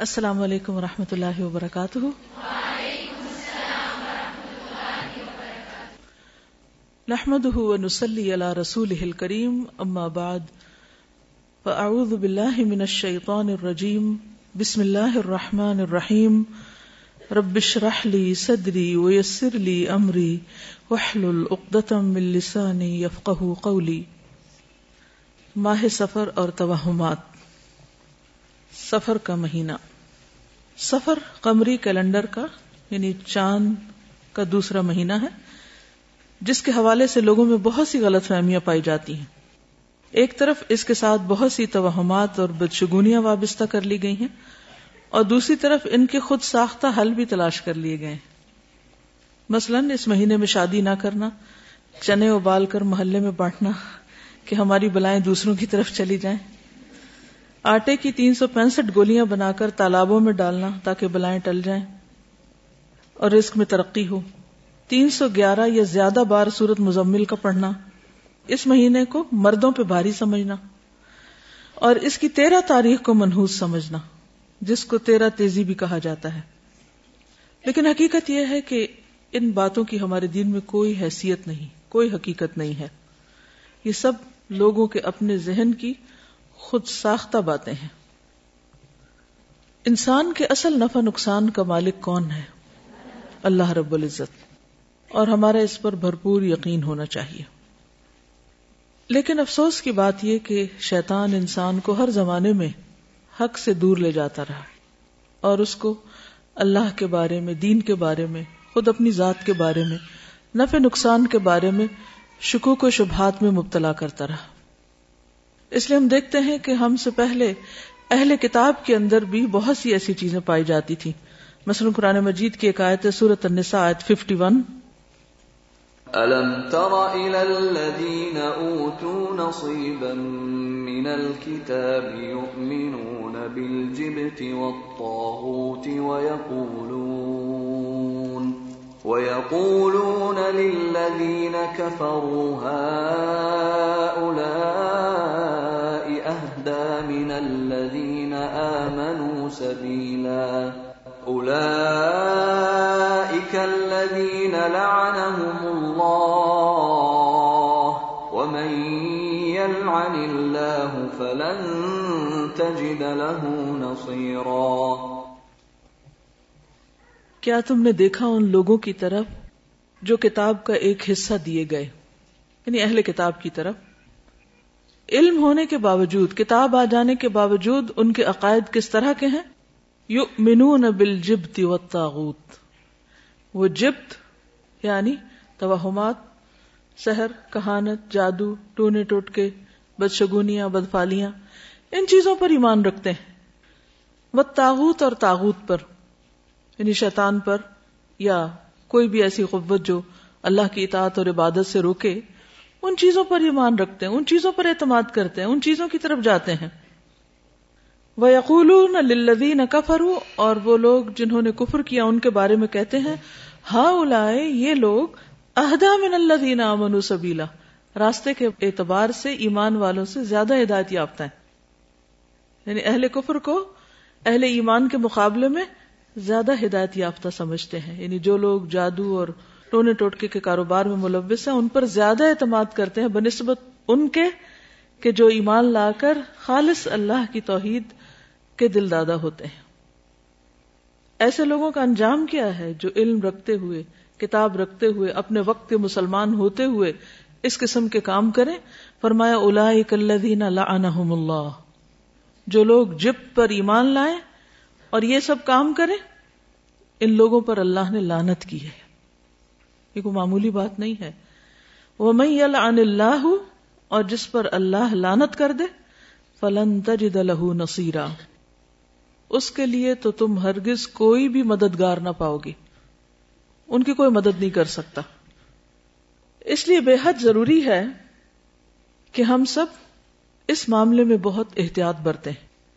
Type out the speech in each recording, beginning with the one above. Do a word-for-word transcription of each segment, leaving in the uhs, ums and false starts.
السلام علیکم ورحمۃ اللہ وبرکاتہ۔ وعلیکم السلام ورحمۃ اللہ وبرکاتہ۔ نحمده ونصلی علی رسولہ الکریم، اما بعد فاعوذ باللہ من الشیطان الرجیم، بسم اللہ الرحمن الرحیم۔ رب اشرح لی صدری ویسر لی امری واحلل عقدۃ من لسانی یفقہوا قولی۔ ماہ سفر اور توہمات۔ سفر کا مہینہ، سفر قمری کیلنڈر کا یعنی چاند کا دوسرا مہینہ ہے، جس کے حوالے سے لوگوں میں بہت سی غلط فہمیاں پائی جاتی ہیں۔ ایک طرف اس کے ساتھ بہت سی توہمات اور بدشگونیاں وابستہ کر لی گئی ہیں، اور دوسری طرف ان کے خود ساختہ حل بھی تلاش کر لیے گئے ہیں۔ مثلاً اس مہینے میں شادی نہ کرنا، چنے ابال کر محلے میں بانٹنا کہ ہماری بلائیں دوسروں کی طرف چلی جائیں، آٹے کی تین سو پینسٹھ گولیاں بنا کر تالابوں میں ڈالنا تاکہ بلائیں ٹل جائیں اور رزق میں ترقی ہو، تین سو گیارہ یا زیادہ بار سورۃ مزمل کا پڑھنا، اس مہینے کو مردوں پہ بھاری سمجھنا، اور اس کی تیرہ تاریخ کو منحوس سمجھنا، جس کو تیرہ تیزی بھی کہا جاتا ہے۔ لیکن حقیقت یہ ہے کہ ان باتوں کی ہمارے دین میں کوئی حیثیت نہیں، کوئی حقیقت نہیں ہے۔ یہ سب لوگوں کے اپنے ذہن کی خود ساختہ باتیں ہیں۔ انسان کے اصل نفع نقصان کا مالک کون ہے؟ اللہ رب العزت، اور ہمارا اس پر بھرپور یقین ہونا چاہیے۔ لیکن افسوس کی بات یہ کہ شیطان انسان کو ہر زمانے میں حق سے دور لے جاتا رہا، اور اس کو اللہ کے بارے میں، دین کے بارے میں، خود اپنی ذات کے بارے میں، نفع نقصان کے بارے میں شکوک و شبہات میں مبتلا کرتا رہا۔ اس لیے ہم دیکھتے ہیں کہ ہم سے پہلے اہل کتاب کے اندر بھی بہت سی ایسی چیزیں پائی جاتی تھی۔ مثلا قرآن مجید کی ایک آیت ہے، سورۃ النساء آیت اکاون۔ أَلَمْ تَرَ إِلَى الَّذِينَ أُوتُوا نَصِيبًا مِنَ الْكِتَابِ يُؤْمِنُونَ بِالْجِبْتِ وَالطَّاغُوتِ وَيَقُولُونَ وَيَقُولُونَ لِلَّذِينَ كَفَرُوا هَؤُلَاءِ أَهْدَى مِنَ الَّذِينَ آمَنُوا سَبِيلًا أُولَئِكَ الَّذِينَ لَعَنَهُمُ اللَّهُ وَمَن يَلْعَنِ اللَّهُ فَلَن تَجِدَ لَهُ نَصِيرًا۔ کیا تم نے دیکھا ان لوگوں کی طرف جو کتاب کا ایک حصہ دیے گئے، یعنی اہل کتاب کی طرف، علم ہونے کے باوجود، کتاب آ جانے کے باوجود ان کے عقائد کس طرح کے ہیں؟ یؤمنون بالجبت والطاغوت۔ وہ جبت یعنی توہمات، سحر، کہانت، جادو، ٹونے ٹوٹکے، بدشگونیاں، بدفالیاں، ان چیزوں پر ایمان رکھتے ہیں۔ والطاغوت، اور طاغوت پر یعنی شیطان پر، یا کوئی بھی ایسی قوت جو اللہ کی اطاعت اور عبادت سے روکے، ان چیزوں پر ایمان رکھتے ہیں، ان چیزوں پر اعتماد کرتے ہیں، ان چیزوں کی طرف جاتے ہیں۔ وَيَقُولُونَ لِلَّذِينَ كَفَرُوا، اور وہ لوگ جنہوں نے کفر کیا ان کے بارے میں کہتے ہیں، ہؤلاء، یہ لوگ، اہدیٰ من الذین آمنوا سبیلا، راستے کے اعتبار سے ایمان والوں سے زیادہ ہدایت یافتہ ہیں۔ یعنی اہل کفر کو اہل ایمان کے مقابلے میں زیادہ ہدایت یافتہ سمجھتے ہیں، یعنی جو لوگ جادو اور ٹونے ٹوٹکے کے کاروبار میں ملوث ہیں ان پر زیادہ اعتماد کرتے ہیں بنسبت ان کے کہ جو ایمان لا کر خالص اللہ کی توحید کے دل دادا ہوتے ہیں۔ ایسے لوگوں کا انجام کیا ہے جو علم رکھتے ہوئے، کتاب رکھتے ہوئے، اپنے وقت کے مسلمان ہوتے ہوئے اس قسم کے کام کریں؟ فرمایا اولئک الذین لعنہم اللہ، جو لوگ جبت پر ایمان لائیں اور یہ سب کام کریں، ان لوگوں پر اللہ نے لعنت کی ہے۔ یہ کوئی معمولی بات نہیں ہے۔ وَمَن يَلْعَنِ اللَّهُ، اور جس پر اللہ لعنت کر دے، فَلَن تَجِدَ لَهُ نَصِيرًا، اس کے لیے تو تم ہرگز کوئی بھی مددگار نہ پاؤ گی، ان کی کوئی مدد نہیں کر سکتا۔ اس لیے بے حد ضروری ہے کہ ہم سب اس معاملے میں بہت احتیاط برتیں۔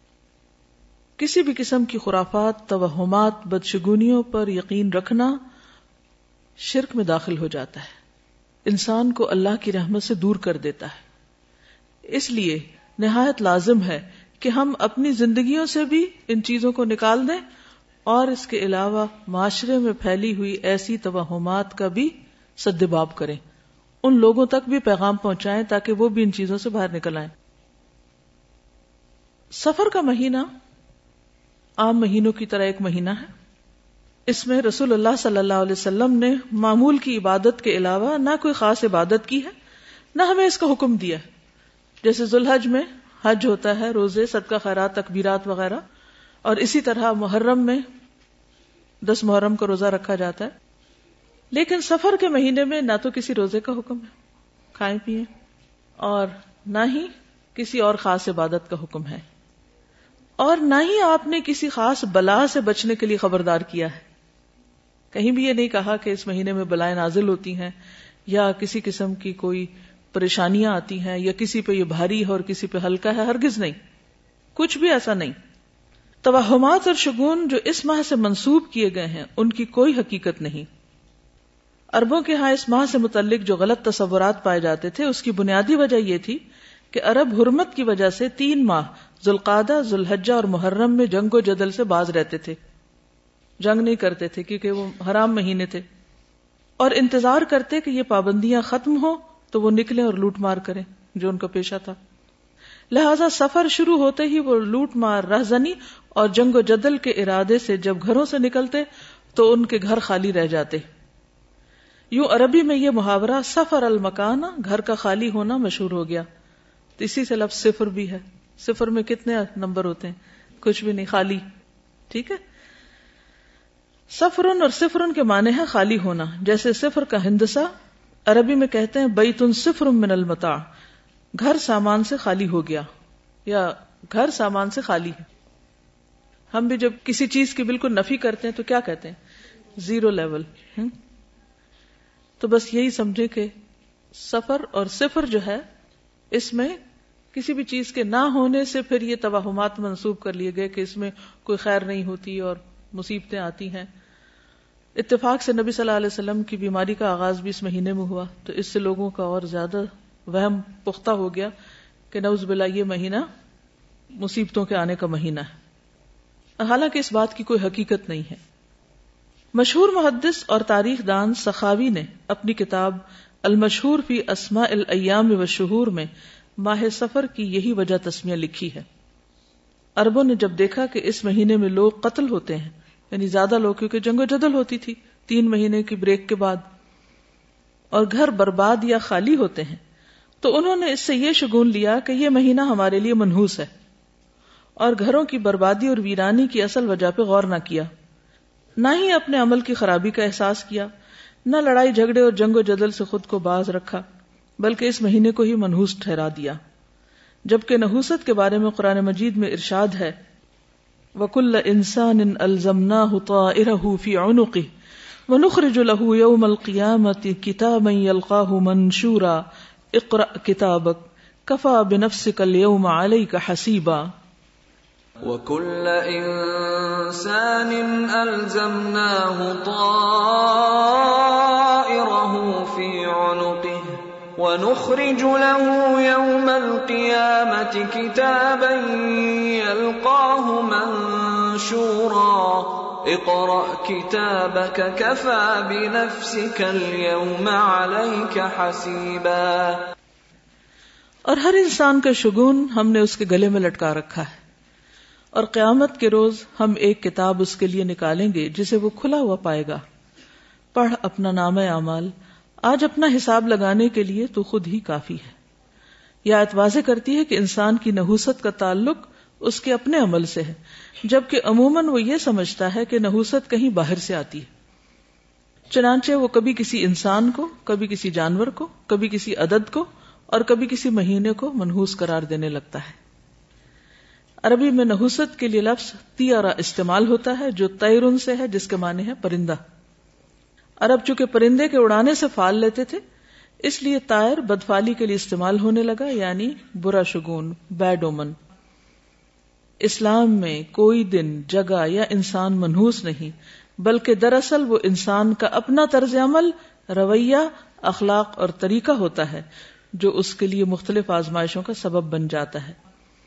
کسی بھی قسم کی خرافات، توہمات، بدشگونیوں پر یقین رکھنا شرک میں داخل ہو جاتا ہے، انسان کو اللہ کی رحمت سے دور کر دیتا ہے۔ اس لیے نہایت لازم ہے کہ ہم اپنی زندگیوں سے بھی ان چیزوں کو نکال دیں اور اس کے علاوہ معاشرے میں پھیلی ہوئی ایسی توہمات کا بھی سدباب کریں، ان لوگوں تک بھی پیغام پہنچائیں تاکہ وہ بھی ان چیزوں سے باہر نکل آئیں۔ سفر کا مہینہ عام مہینوں کی طرح ایک مہینہ ہے۔ اس میں رسول اللہ صلی اللہ علیہ وسلم نے معمول کی عبادت کے علاوہ نہ کوئی خاص عبادت کی ہے، نہ ہمیں اس کا حکم دیا ہے۔ جیسے ذوالحج میں حج ہوتا ہے، روزے، صدقہ خیرات، تکبیرات وغیرہ، اور اسی طرح محرم میں دس محرم کا روزہ رکھا جاتا ہے۔ لیکن سفر کے مہینے میں نہ تو کسی روزے کا حکم ہے، کھائیں پیئیں، اور نہ ہی کسی اور خاص عبادت کا حکم ہے، اور نہ ہی آپ نے کسی خاص بلا سے بچنے کے لیے خبردار کیا ہے۔ کہیں بھی یہ نہیں کہا کہ اس مہینے میں بلائیں نازل ہوتی ہیں یا کسی قسم کی کوئی پریشانیاں آتی ہیں یا کسی پہ یہ بھاری ہے اور کسی پہ ہلکا ہے، ہرگز نہیں، کچھ بھی ایسا نہیں۔ توہمات اور شگون جو اس ماہ سے منسوب کیے گئے ہیں ان کی کوئی حقیقت نہیں۔ عربوں کے ہاں اس ماہ سے متعلق جو غلط تصورات پائے جاتے تھے اس کی بنیادی وجہ یہ تھی کہ عرب حرمت کی وجہ سے تین ماہ ذوالقعدہ، ذوالحجہ اور محرم میں جنگ و جدل سے باز رہتے تھے، جنگ نہیں کرتے تھے کیونکہ وہ حرام مہینے تھے، اور انتظار کرتے کہ یہ پابندیاں ختم ہو تو وہ نکلیں اور لوٹ مار کریں جو ان کا پیشہ تھا۔ لہذا سفر شروع ہوتے ہی وہ لوٹ مار، رہزنی اور جنگ و جدل کے ارادے سے جب گھروں سے نکلتے تو ان کے گھر خالی رہ جاتے۔ یوں عربی میں یہ محاورہ سفر المکانہ، گھر کا خالی ہونا، مشہور ہو گیا۔ تو اسی سے لفظ صفر بھی ہے۔ صفر میں کتنے نمبر ہوتے ہیں؟ کچھ بھی نہیں، خالی۔ ٹھیک ہے، سفرن اور صفرن کے معنی ہے خالی ہونا۔ جیسے صفر کا ہندسہ عربی میں کہتے ہیں بیتن صفر من المتاع، گھر سامان سے خالی ہو گیا، یا گھر سامان سے خالی ہے۔ ہم بھی جب کسی چیز کی بالکل نفی کرتے ہیں تو کیا کہتے ہیں؟ Zero level. تو بس یہی سمجھے کہ سفر اور صفر جو ہے اس میں کسی بھی چیز کے نہ ہونے سے پھر یہ توہمات منسوب کر لیے گئے کہ اس میں کوئی خیر نہیں ہوتی اور مصیبتیں آتی ہیں۔ اتفاق سے نبی صلی اللہ علیہ وسلم کی بیماری کا آغاز بھی اس مہینے میں ہوا، تو اس سے لوگوں کا اور زیادہ وہم پختہ ہو گیا کہ نعوذ باللہ یہ مہینہ مصیبتوں کے آنے کا مہینہ ہے، حالانکہ اس بات کی کوئی حقیقت نہیں ہے۔ مشہور محدث اور تاریخ دان سخاوی نے اپنی کتاب المشہور فی اسماء الایام والشہور میں ماہ سفر کی یہی وجہ تسمیہ لکھی ہے۔ عربوں نے جب دیکھا کہ اس مہینے میں لوگ قتل ہوتے ہیں، یعنی زیادہ لوگ، کیونکہ جنگ و جدل ہوتی تھی تین مہینے کی بریک کے بعد، اور گھر برباد یا خالی ہوتے ہیں، تو انہوں نے اس سے یہ شگون لیا کہ یہ مہینہ ہمارے لیے منحوس ہے، اور گھروں کی بربادی اور ویرانی کی اصل وجہ پہ غور نہ کیا، نہ ہی اپنے عمل کی خرابی کا احساس کیا، نہ لڑائی جھگڑے اور جنگ و جدل سے خود کو باز رکھا، بلکہ اس مہینے کو ہی منحوس ٹھہرا دیا۔ جبکہ نحوست کے بارے میں قرآن مجید میں ارشاد ہے وَكُلَّ إِنسَانٍ أَلْزَمْنَاهُ طَائِرَهُ فِي عُنُقِهِ وَنُخْرِجُ لَهُ يَوْمَ الْقِيَامَةِ كِتَابًا يَلْقَاهُ مَنْشُورًا اقْرَأْ كِتَابَكَ كَفَى بِنَفْسِكَ الْيَوْمَ عَلَيْكَ حَسِيبًا وَكُلَّ إِنسَانٍ أَلْزَمْنَاهُ طَائِرَهُ فِي عُنُقِهِ وَنُخْرِجُ لَهُ يَوْمَ الْقِيَامَةِ كِتَابًا يَلْقَاهُ مَنْشُورًا اقْرَأْ كِتَابَكَ كَفَى بِنَفْسِكَ الْيَوْمَ عَلَيْكَ حَسِيبًا۔ اور ہر انسان کا شگون ہم نے اس کے گلے میں لٹکا رکھا ہے، اور قیامت کے روز ہم ایک کتاب اس کے لیے نکالیں گے جسے وہ کھلا ہوا پائے گا۔ پڑھ اپنا نامہ اعمال، آج اپنا حساب لگانے کے لیے تو خود ہی کافی ہے۔ یہ آیت واضح کرتی ہے کہ انسان کی نحوست کا تعلق اس کے اپنے عمل سے ہے، جبکہ عموماً وہ یہ سمجھتا ہے کہ نحوست کہیں باہر سے آتی ہے۔ چنانچہ وہ کبھی کسی انسان کو، کبھی کسی جانور کو، کبھی کسی عدد کو اور کبھی کسی مہینے کو منحوس قرار دینے لگتا ہے۔ عربی میں نحوست کے لیے لفظ طیرہ استعمال ہوتا ہے جو طیرن سے ہے، جس کے معنی ہے پرندہ۔ عرب چونکہ پرندے کے اڑانے سے فال لیتے تھے، اس لیے طائر بدفالی کے لیے استعمال ہونے لگا، یعنی برا شگون، بیڈ اومن۔ اسلام میں کوئی دن، جگہ یا انسان منحوس نہیں، بلکہ دراصل وہ انسان کا اپنا طرز عمل، رویہ، اخلاق اور طریقہ ہوتا ہے جو اس کے لیے مختلف آزمائشوں کا سبب بن جاتا ہے۔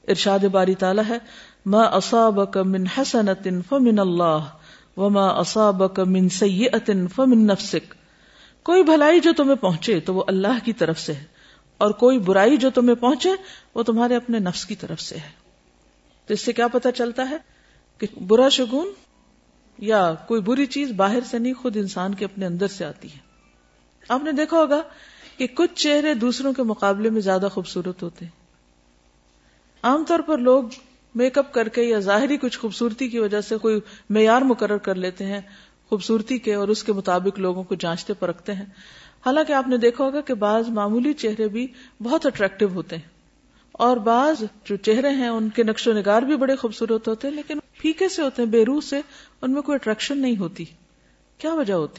ارشاد باری تعالی ہے ما اصابک من حسنۃ فمن اللہ وما اصابک من سیئۃ فمن نفسک، کوئی بھلائی جو تمہیں پہنچے تو وہ اللہ کی طرف سے ہے، اور کوئی برائی جو تمہیں پہنچے وہ تمہارے اپنے نفس کی طرف سے ہے. تو اس سے کیا پتہ چلتا ہے کہ برا شگون یا کوئی بری چیز باہر سے نہیں، خود انسان کے اپنے اندر سے آتی ہے. آپ نے دیکھا ہوگا کہ کچھ چہرے دوسروں کے مقابلے میں زیادہ خوبصورت ہوتے ہیں. عام طور پر لوگ میک اپ کر کے یا ظاہری کچھ خوبصورتی کی وجہ سے کوئی معیار مقرر کر لیتے ہیں خوبصورتی کے، اور اس کے مطابق لوگوں کو جانچتے پرکھتے ہیں. حالانکہ آپ نے دیکھا ہوگا کہ بعض معمولی چہرے بھی بہت اٹریکٹیو ہوتے ہیں، اور بعض جو چہرے ہیں ان کے نقش و نگار بھی بڑے خوبصورت ہوتے ہیں، لیکن پھیکے سے ہوتے ہیں، بے روح سے، ان میں کوئی اٹریکشن نہیں ہوتی. کیا وجہ ہوتی؟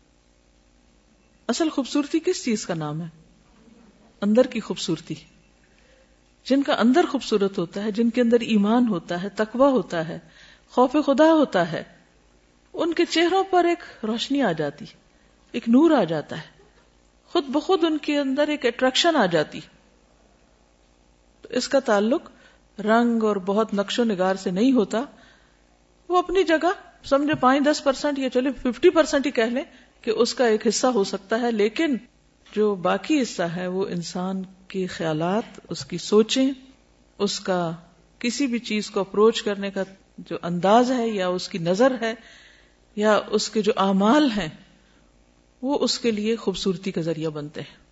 اصل خوبصورتی کس چیز کا نام ہے؟ اندر کی خوبصورتی. جن کا اندر خوبصورت ہوتا ہے، جن کے اندر ایمان ہوتا ہے، تقوی ہوتا ہے، خوف خدا ہوتا ہے، ان کے چہروں پر ایک روشنی آ جاتی، ایک نور آ جاتا ہے، خود بخود ان کے اندر ایک اٹریکشن آ جاتی. تو اس کا تعلق رنگ اور بہت نقش و نگار سے نہیں ہوتا. وہ اپنی جگہ سمجھے پانچ دس پرسنٹ یا چلے ففٹی پرسنٹ ہی کہہ لیں کہ اس کا ایک حصہ ہو سکتا ہے، لیکن جو باقی حصہ ہے وہ انسان کے خیالات، اس کی سوچیں، اس کا کسی بھی چیز کو اپروچ کرنے کا جو انداز ہے، یا اس کی نظر ہے، یا اس کے جو اعمال ہیں، وہ اس کے لیے خوبصورتی کا ذریعہ بنتے ہیں.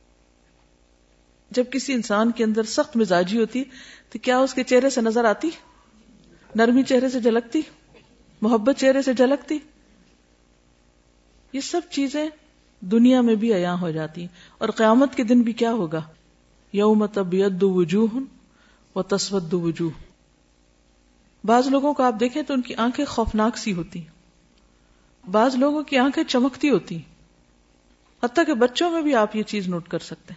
جب کسی انسان کے اندر سخت مزاجی ہوتی تو کیا اس کے چہرے سے نظر آتی؟ نرمی چہرے سے جھلکتی، محبت چہرے سے جھلکتی. یہ سب چیزیں دنیا میں بھی عیاں ہو جاتی ہیں. اور قیامت کے دن بھی کیا ہوگا؟ یوم تبیض وجوہ وتسود وجوہ. بعض لوگوں کو آپ دیکھیں تو ان کی آنکھیں خوفناک سی ہوتی، بعض لوگوں کی آنکھیں چمکتی ہوتی، حتیٰ کہ بچوں میں بھی آپ یہ چیز نوٹ کر سکتے ہیں.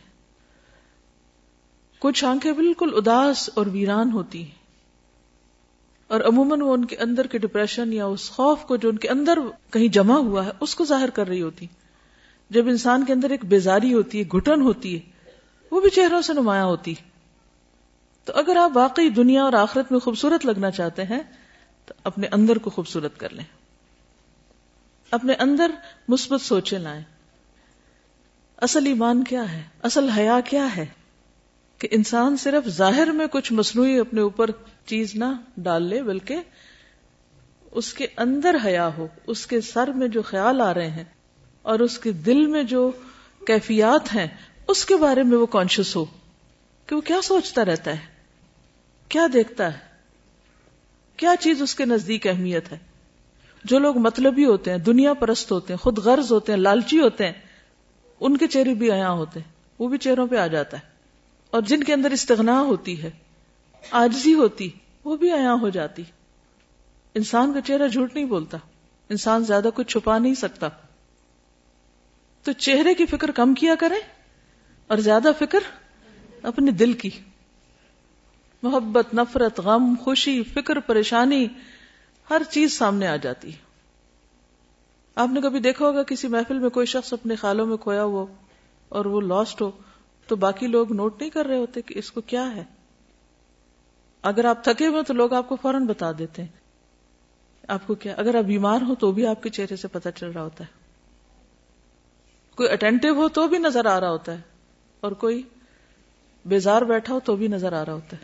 کچھ آنکھیں بالکل اداس اور ویران ہوتی ہیں، اور عموماً وہ ان کے اندر کے ڈپریشن یا اس خوف کو جو ان کے اندر کہیں جمع ہوا ہے اس کو ظاہر کر رہی ہوتی. جب انسان کے اندر ایک بیزاری ہوتی ہے، گھٹن ہوتی ہے، وہ بھی چہروں سے نمایاں ہوتی. تو اگر آپ واقعی دنیا اور آخرت میں خوبصورت لگنا چاہتے ہیں تو اپنے اندر کو خوبصورت کر لیں، اپنے اندر مثبت سوچیں لائیں. اصل ایمان کیا ہے؟ اصل حیا کیا ہے؟ کہ انسان صرف ظاہر میں کچھ مصنوعی اپنے اوپر چیز نہ ڈال لے، بلکہ اس کے اندر حیا ہو، اس کے سر میں جو خیال آ رہے ہیں اور اس کے دل میں جو کیفیات ہیں اس کے بارے میں وہ کانشیس ہو کہ وہ کیا سوچتا رہتا ہے، کیا دیکھتا ہے، کیا چیز اس کے نزدیک اہمیت ہے. جو لوگ مطلبی ہوتے ہیں، دنیا پرست ہوتے ہیں، خود غرض ہوتے ہیں، لالچی ہوتے ہیں، ان کے چہرے بھی عیاں ہوتے ہیں، وہ بھی چہروں پہ آ جاتا ہے. اور جن کے اندر استغنا ہوتی ہے، عاجزی ہوتی، وہ بھی عیاں ہو جاتی. انسان کا چہرہ جھوٹ نہیں بولتا، انسان زیادہ کچھ چھپا نہیں سکتا. تو چہرے کی فکر کم کیا کریں اور زیادہ فکر اپنے دل کی. محبت، نفرت، غم، خوشی، فکر، پریشانی، ہر چیز سامنے آ جاتی. آپ نے کبھی دیکھا ہوگا کسی محفل میں کوئی شخص اپنے خیالوں میں کھویا ہو اور وہ لاسٹ ہو تو باقی لوگ نوٹ نہیں کر رہے ہوتے کہ اس کو کیا ہے. اگر آپ تھکے ہوئے تو لوگ آپ کو فوراً بتا دیتے ہیں آپ کو کیا. اگر آپ بیمار ہو تو بھی آپ کے چہرے سے پتہ چل رہا ہوتا ہے. کوئی اٹینٹیو ہو تو بھی نظر آ رہا ہوتا ہے، اور کوئی بیزار بیٹھا ہو تو بھی نظر آ رہا ہوتا ہے.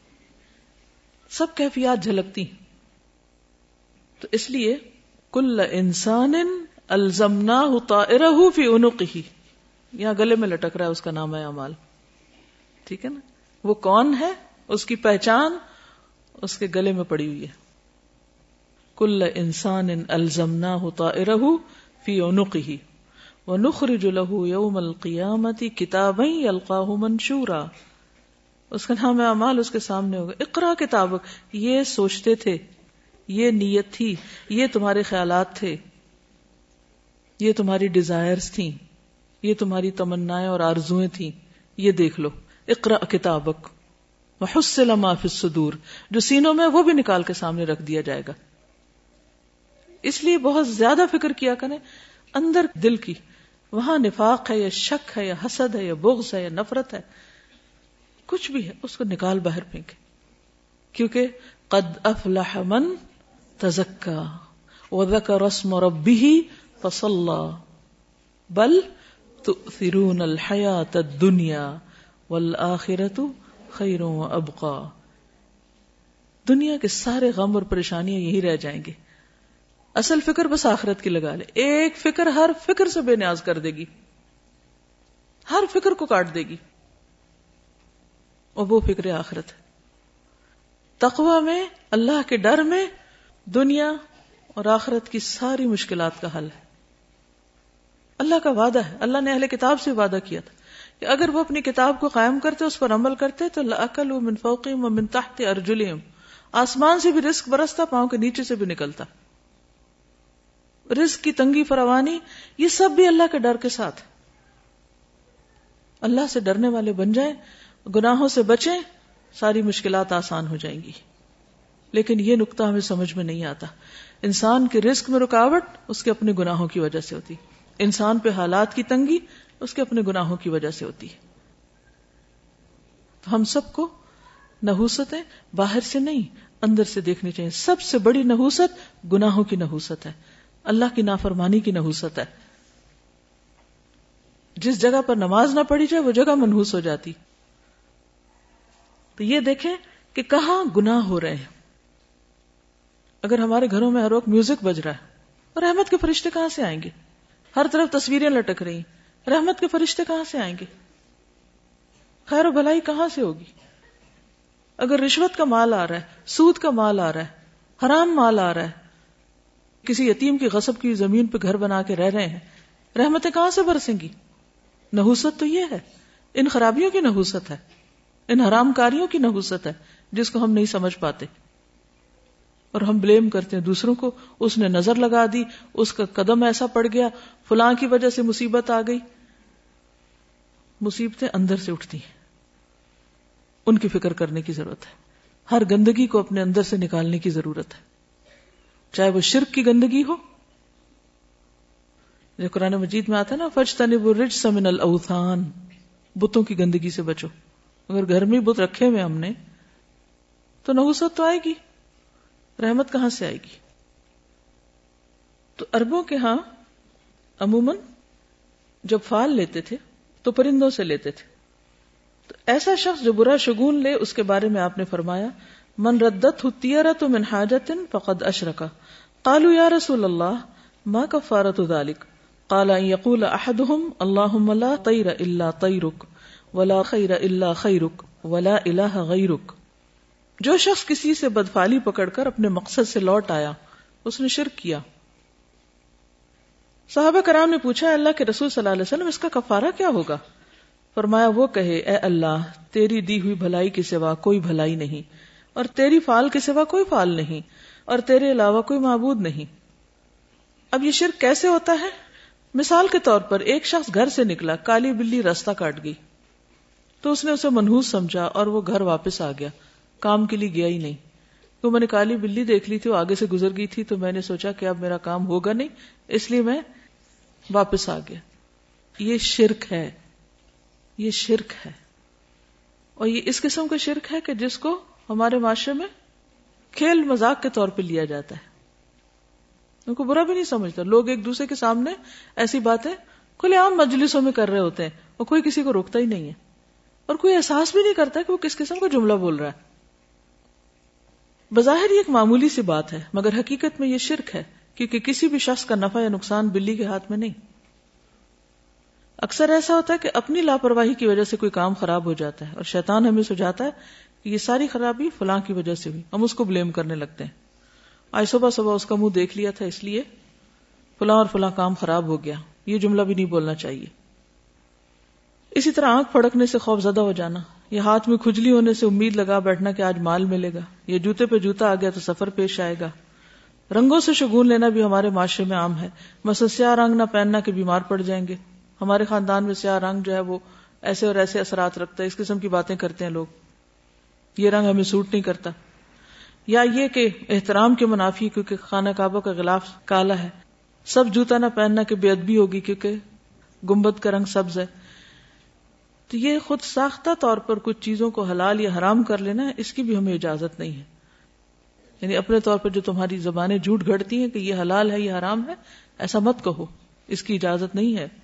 سب کیفیات جھلکتی. تو اس لیے کل انسان الزمناہ طائرہ فی عنقہ، یہاں گلے میں لٹک رہا ہے، اس کا نام ہے اعمال. ٹھیک ہے نا؟ وہ کون ہے، اس کی پہچان اس کے گلے میں پڑی ہوئی ہے. کل انسان الزمناہ طائرہ فی عنقہ ونخرج له یوم القیامۃ کتابا یلقاہ منشورا. اس کا نام ہے اعمال، اس کے سامنے ہوگا. اقرا کتابک. یہ سوچتے تھے، یہ نیت تھی، یہ تمہارے خیالات تھے، یہ تمہاری ڈیزائرز تھیں، یہ تمہاری تمنائیں اور آرزویں تھیں. یہ دیکھ لو. اقرا کتابک وحصل ما فی الصدور. جو سینوں میں وہ بھی نکال کے سامنے رکھ دیا جائے گا. اس لیے بہت زیادہ فکر کیا کریں اندر دل کی. وہاں نفاق ہے یا شک ہے یا حسد ہے یا بغض ہے یا نفرت ہے، کچھ بھی ہے، اس کو نکال باہر پھینکے. کیونکہ قد افلح من تزکا وذکر اسم ربہ فصلی بل تؤثرون الحیاۃ الدنیا والآخرۃ خیر وابقی. دنیا کے سارے غم اور پریشانیاں یہی رہ جائیں گے. اصل فکر بس آخرت کی لگا لے. ایک فکر ہر فکر سے بے نیاز کر دے گی, ہر فکر کو کاٹ دے گی, اور وہ فکر آخرت ہے. تقوی میں, اللہ کے ڈر میں دنیا اور آخرت کی ساری مشکلات کا حل ہے. اللہ کا وعدہ ہے, اللہ نے اہل کتاب سے وعدہ کیا تھا کہ اگر وہ اپنی کتاب کو قائم کرتے, اس پر عمل کرتے, تو لَأَكَلُوا مِن فَوْقِهِمْ وَمِن تَحْتِ أَرْجُلِهِمْ, آسمان سے بھی رزق برستا, پاؤں کے نیچے سے بھی نکلتا. رزق کی تنگی فراوانی یہ سب بھی اللہ کے ڈر کے ساتھ. اللہ سے ڈرنے والے بن جائیں, گناہوں سے بچیں, ساری مشکلات آسان ہو جائیں گی. لیکن یہ نقطہ ہمیں سمجھ میں نہیں آتا. انسان کے رزق میں رکاوٹ اس کے اپنے گناہوں کی وجہ سے ہوتی, انسان پہ حالات کی تنگی اس کے اپنے گناہوں کی وجہ سے ہوتی ہے. تو ہم سب کو نحوستیں باہر سے نہیں اندر سے دیکھنی چاہیے. سب سے بڑی نحوست گناہوں کی نحوست ہے, اللہ کی نافرمانی کی نحوست ہے. جس جگہ پر نماز نہ پڑھی جائے وہ جگہ منحوس ہو جاتی. تو یہ دیکھیں کہ کہاں گناہ ہو رہے ہیں. اگر ہمارے گھروں میں ہر وقت میوزک بج رہا ہے, اور رحمت کے فرشتے کہاں سے آئیں گے؟ ہر طرف تصویریں لٹک رہی, رحمت کے فرشتے کہاں سے آئیں گے؟ خیر و بھلائی کہاں سے ہوگی؟ اگر رشوت کا مال آ رہا ہے, سود کا مال آ رہا ہے, حرام مال آ رہا ہے, کسی یتیم کی غصب کی زمین پہ گھر بنا کے رہ رہے ہیں, رحمتیں کہاں سے برسیں گی؟ نحوست تو یہ ہے, ان خرابیوں کی نحوست ہے, ان حرام کاریوں کی نحوست ہے جس کو ہم نہیں سمجھ پاتے, اور ہم بلیم کرتے ہیں دوسروں کو. اس نے نظر لگا دی, اس کا قدم ایسا پڑ گیا, فلاں کی وجہ سے مصیبت آ گئی. مصیبتیں اندر سے اٹھتی ہیں, ان کی فکر کرنے کی ضرورت ہے. ہر گندگی کو اپنے اندر سے نکالنے کی ضرورت ہے, چاہے وہ شرک کی گندگی ہو, جو قرآن مجید میں آتا ہے نا, فَاجْتَنِبُوا الرِّجْسَ مِنَ الْأَوْثَانِ, بتوں کی گندگی سے بچو. اگر گھر میں بت رکھے ہوئے ہم نے تو نحوست تو آئے گی, رحمت کہاں سے آئے گی؟ تو عربوں کے ہاں عموماً جب فال لیتے تھے تو پرندوں سے لیتے تھے. تو ایسا شخص جو برا شگون لے, اس کے بارے میں آپ نے فرمایا, من ردت الطیرۃ من حاجۃ فقد اشرک. قالوا یا رسول اللہ ما کفارۃ ذلک؟ قال ان یقول احدهم اللهم لا طیر الا طیرک ولا خیر الا خیرک ولا الہ غیرک. جو شخص کسی سے بدفعلی پکڑ کر اپنے مقصد سے لوٹ آیا, اس نے شرک کیا. صحابہ کرام نے پوچھا, اللہ کے رسول صلی اللہ علیہ وسلم اس کا کفارہ کیا ہوگا؟ فرمایا, وہ کہے, اے اللہ, تیری دی ہوئی بھلائی کے سوا کوئی بھلائی نہیں, اور تیری فعال کے سوا کوئی فعال نہیں, اور تیرے علاوہ کوئی معبود نہیں. اب یہ شرک کیسے ہوتا ہے؟ مثال کے طور پر ایک شخص گھر سے نکلا, کالی بلی راستہ کاٹ گئی, تو اس نے اسے منحوس سمجھا اور وہ گھر واپس آ گیا, کام کے لیے گیا ہی نہیں. تو میں نے کالی بلی دیکھ لی تھی, وہ آگے سے گزر گئی تھی, تو میں نے سوچا کہ اب میرا کام ہوگا نہیں, اس لیے میں واپس آ گیا. یہ شرک ہے, یہ شرک ہے. اور یہ اس قسم کا شرک ہے کہ جس کو ہمارے معاشرے میں کھیل مذاق کے طور پہ لیا جاتا ہے, ان کو برا بھی نہیں سمجھتا. لوگ ایک دوسرے کے سامنے ایسی باتیں کھلے عام مجلسوں میں کر رہے ہوتے ہیں, اور کوئی کسی کو روکتا ہی نہیں ہے, اور کوئی احساس بھی نہیں کرتا کہ وہ کس قسم کا جملہ بول رہا ہے. بظاہر یہ ایک معمولی سی بات ہے, مگر حقیقت میں یہ شرک ہے, کیونکہ کسی بھی شخص کا نفع یا نقصان بلی کے ہاتھ میں نہیں. اکثر ایسا ہوتا ہے کہ اپنی لاپرواہی کی وجہ سے کوئی کام خراب ہو جاتا ہے, اور شیطان ہمیں سجاتا ہے کہ یہ ساری خرابی فلاں کی وجہ سے ہوئی, ہم اس کو بلیم کرنے لگتے ہیں. آج صبح صبح اس کا منہ دیکھ لیا تھا, اس لیے فلاں اور فلاں کام خراب ہو گیا. یہ جملہ بھی نہیں بولنا چاہیے. اسی طرح آنکھ پھڑکنے سے خوف زدہ ہو جانا, یہ ہاتھ میں کھجلی ہونے سے امید لگا بیٹھنا کہ آج مال ملے گا, یہ جوتے پہ جوتا آ گیا تو سفر پیش آئے گا. رنگوں سے شگون لینا بھی ہمارے معاشرے میں عام ہے. مثلا سیاہ رنگ نہ پہننا کہ بیمار پڑ جائیں گے. ہمارے خاندان میں سیاہ رنگ جو ہے وہ ایسے اور ایسے اثرات رکھتا ہے, اس قسم کی باتیں کرتے ہیں لوگ. یہ رنگ ہمیں سوٹ نہیں کرتا. یا یہ کہ احترام کے منافی کیونکہ خانہ کعبہ کا غلاف کالا ہے. سب جوتا نہ پہننا کہ بے ادبی ہوگی کیونکہ گنبد کا رنگ سبز ہے. تو یہ خود ساختہ طور پر کچھ چیزوں کو حلال یا حرام کر لینا, اس کی بھی ہمیں اجازت نہیں ہے. یعنی اپنے طور پر جو تمہاری زبانیں جھوٹ گھڑتی ہیں کہ یہ حلال ہے یہ حرام ہے، ایسا مت کہو، اس کی اجازت نہیں ہے۔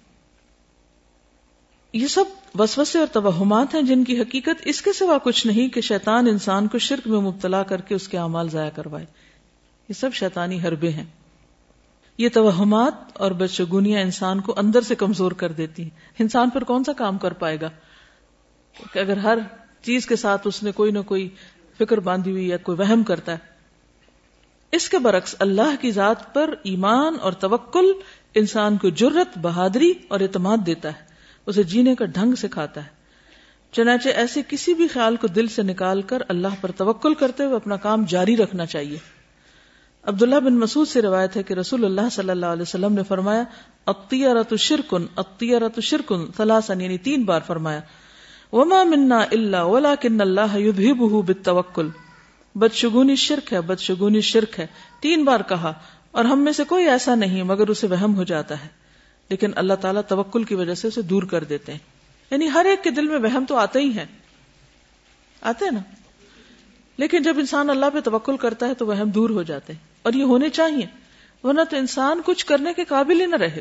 یہ سب وسوسے اور توہمات ہیں جن کی حقیقت اس کے سوا کچھ نہیں کہ شیطان انسان کو شرک میں مبتلا کر کے اس کے اعمال ضائع کروائے۔ یہ سب شیطانی حربے ہیں۔ یہ توہمات اور بدشگونیاں انسان کو اندر سے کمزور کر دیتی ہیں۔ انسان پھر کون سا کام کر پائے گا کہ اگر ہر چیز کے ساتھ اس نے کوئی نہ کوئی فکر باندھی ہوئی یا کوئی وہم کرتا ہے۔ اس کے برعکس اللہ کی ذات پر ایمان اور توکل انسان کو جرت، بہادری اور اعتماد دیتا ہے، اسے جینے کا ڈھنگ سکھاتا ہے۔ چنانچہ ایسے کسی بھی خیال کو دل سے نکال کر اللہ پر توکل کرتے ہوئے اپنا کام جاری رکھنا چاہیے۔ عبداللہ بن مسعود سے روایت ہے کہ رسول اللہ صلی اللہ علیہ وسلم نے فرمایا الطیرۃ شرکن الطیرۃ شرکن ثلاثا، یعنی تین بار فرمایا، وما منا الا ولکن اللہ یذہبہ بالتوکل، بدشگونی شرک ہے، بدشگونی شرک ہے، تین بار کہا، اور ہم میں سے کوئی ایسا نہیں مگر اسے وہم ہو جاتا ہے، لیکن اللہ تعالیٰ توکل کی وجہ سے اسے دور کر دیتے ہیں۔ یعنی ہر ایک کے دل میں وہم تو آتے ہی ہیں، آتے ہیں نا، لیکن جب انسان اللہ پہ توکل کرتا ہے تو وہم دور ہو جاتے ہیں، اور یہ ہونے چاہیے، ورنہ تو انسان کچھ کرنے کے قابل ہی نہ رہے۔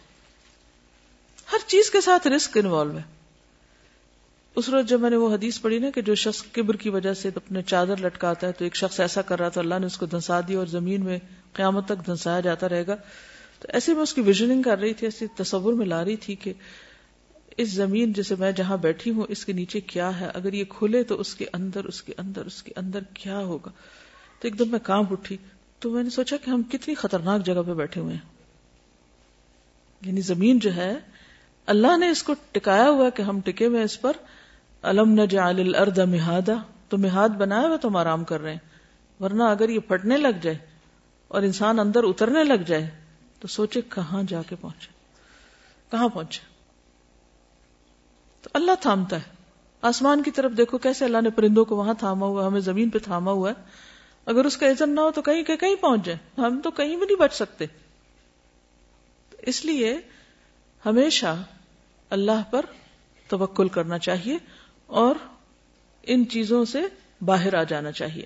ہر چیز کے ساتھ رسک انوالو ہے۔ اس روز جب میں نے وہ حدیث پڑھی نا کہ جو شخص کبر کی وجہ سے اپنے چادر لٹکاتا ہے، تو ایک شخص ایسا کر رہا تھا، اللہ نے اس کو دھنسا دیا اور زمین میں قیامت تک دھنسایا جاتا رہے گا۔ تو ایسے میں اس کی ویژننگ کر رہی تھی، ایسے تصور میں لا رہی تھی کہ اس زمین جسے میں جہاں بیٹھی ہوں اس کے نیچے کیا ہے، اگر یہ کھلے تو اس کے اندر اس کے اندر اس کے اندر کیا ہوگا۔ تو ایک دم میں کانپ اٹھی، تو میں نے سوچا کہ ہم کتنی خطرناک جگہ پہ بیٹھے ہوئے ہیں۔ یعنی زمین جو ہے اللہ نے اس کو ٹکایا ہوا کہ ہم ٹکے ہوئے اس پر، الم نجعل الارض مہادا، تو مہاد بنایا ہوا تو ہم آرام کر رہے ہیں، ورنہ اگر یہ پھٹنے لگ جائے اور انسان اندر اترنے لگ جائے تو سوچے کہاں جا کے پہنچے، کہاں پہنچے۔ تو اللہ تھامتا ہے۔ آسمان کی طرف دیکھو کیسے اللہ نے پرندوں کو وہاں تھاما ہوا، ہمیں زمین پہ تھاما ہوا ہے، اگر اس کا اذن نہ ہو تو کہیں کہ کہیں پہنچ جائے، ہم تو کہیں بھی نہیں بچ سکتے۔ اس لیے ہمیشہ اللہ پر توکل کرنا چاہیے اور ان چیزوں سے باہر آ جانا چاہیے۔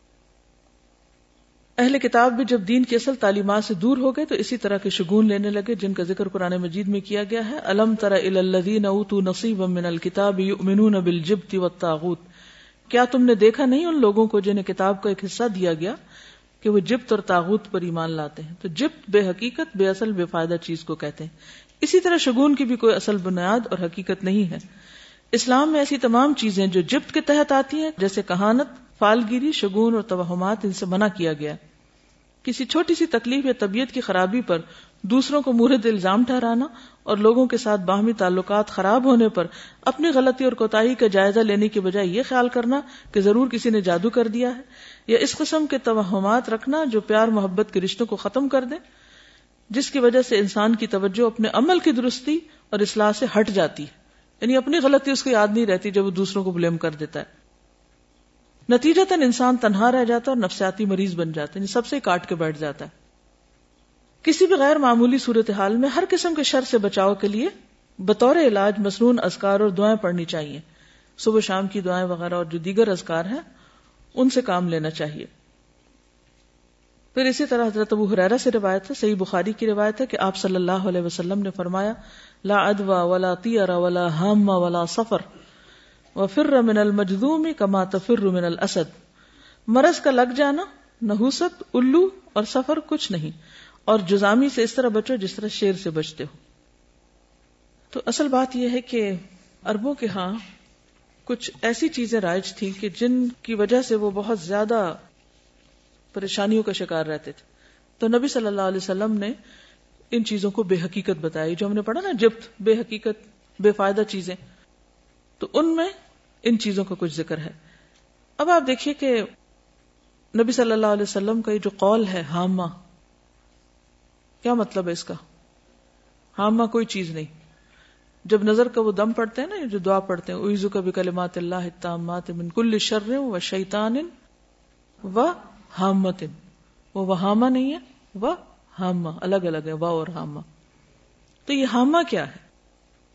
اہل کتاب بھی جب دین کی اصل تعلیمات سے دور ہو گئے تو اسی طرح کے شگون لینے لگے جن کا ذکر قرآن مجید میں کیا گیا ہے۔ الم تر الی الذین اوتوا نصیبا من الکتاب یؤمنون بالجبت والطاغوت، کیا تم نے دیکھا نہیں ان لوگوں کو جنہیں کتاب کا ایک حصہ دیا گیا کہ وہ جبت اور طاغوت پر ایمان لاتے ہیں۔ تو جبت بے حقیقت، بے اصل، بے فائدہ چیز کو کہتے ہیں۔ اسی طرح شگون کی بھی کوئی اصل بنیاد اور حقیقت نہیں ہے۔ اسلام میں ایسی تمام چیزیں جو جبت کے تحت آتی ہیں جیسے کہانت، فالگیری، شگون اور توہمات، ان سے منع کیا گیا۔ کسی چھوٹی سی تکلیف یا طبیعت کی خرابی پر دوسروں کو مورد الزام ٹھہرانا اور لوگوں کے ساتھ باہمی تعلقات خراب ہونے پر اپنی غلطی اور کوتاہی کا جائزہ لینے کی بجائے یہ خیال کرنا کہ ضرور کسی نے جادو کر دیا ہے، یا اس قسم کے توہمات رکھنا جو پیار محبت کے رشتوں کو ختم کر دیں، جس کی وجہ سے انسان کی توجہ اپنے عمل کی درستی اور اصلاح سے ہٹ جاتی ہے، یعنی اپنی غلطی اس کو یاد نہیں رہتی جب وہ دوسروں کو بلیم کر دیتا ہے۔ نتیجتاً انسان تنہا رہ جاتا ہے اور نفسیاتی مریض بن جاتا ہے، یعنی سب سے کاٹ کے بیٹھ جاتا ہے۔ کسی بھی غیر معمولی صورتحال میں ہر قسم کے شر سے بچاؤ کے لیے بطور علاج مسنون اذکار اور دعائیں پڑھنی چاہیے، صبح شام کی دعائیں وغیرہ اور جو دیگر اذکار ہیں ان سے کام لینا چاہیے۔ پھر اسی طرح حضرت ابو ہریرہ سے روایت ہے، صحیح بخاری کی روایت ہے کہ آپ صلی اللہ علیہ وسلم نے فرمایا لا عدوى ولا طیر ولا ہام ولا صفر وفر من المجذوم کما تفر من الاسد، مرض کا لگ جانا، نحوست، الو اور سفر کچھ نہیں، اور جزامی سے اس طرح بچو جس طرح شیر سے بچتے ہو۔ تو اصل بات یہ ہے کہ عربوں کے ہاں کچھ ایسی چیزیں رائج تھیں کہ جن کی وجہ سے وہ بہت زیادہ پریشانیوں کا شکار رہتے تھے، تو نبی صلی اللہ علیہ وسلم نے ان چیزوں کو بے حقیقت بتائی، جو ہم نے پڑھا نا جبت، بے حقیقت، بے فائدہ چیزیں، تو ان میں ان چیزوں کا کچھ ذکر ہے۔ اب آپ دیکھیے کہ نبی صلی اللہ علیہ وسلم کا یہ جو قول ہے ہامہ، کیا مطلب ہے اس کا؟ ہامہ کوئی چیز نہیں۔ جب نظر کا وہ دم پڑھتے ہیں نا، جو دعا پڑھتے ہیں اعوذ بکلمات اللہ التامات من کل شر و شیطان و ہامۃ، وہ وہامہ نہیں ہے، وہ ہامہ، الگ الگ ہے وا اور ہامہ۔ تو یہ ہامہ کیا ہے؟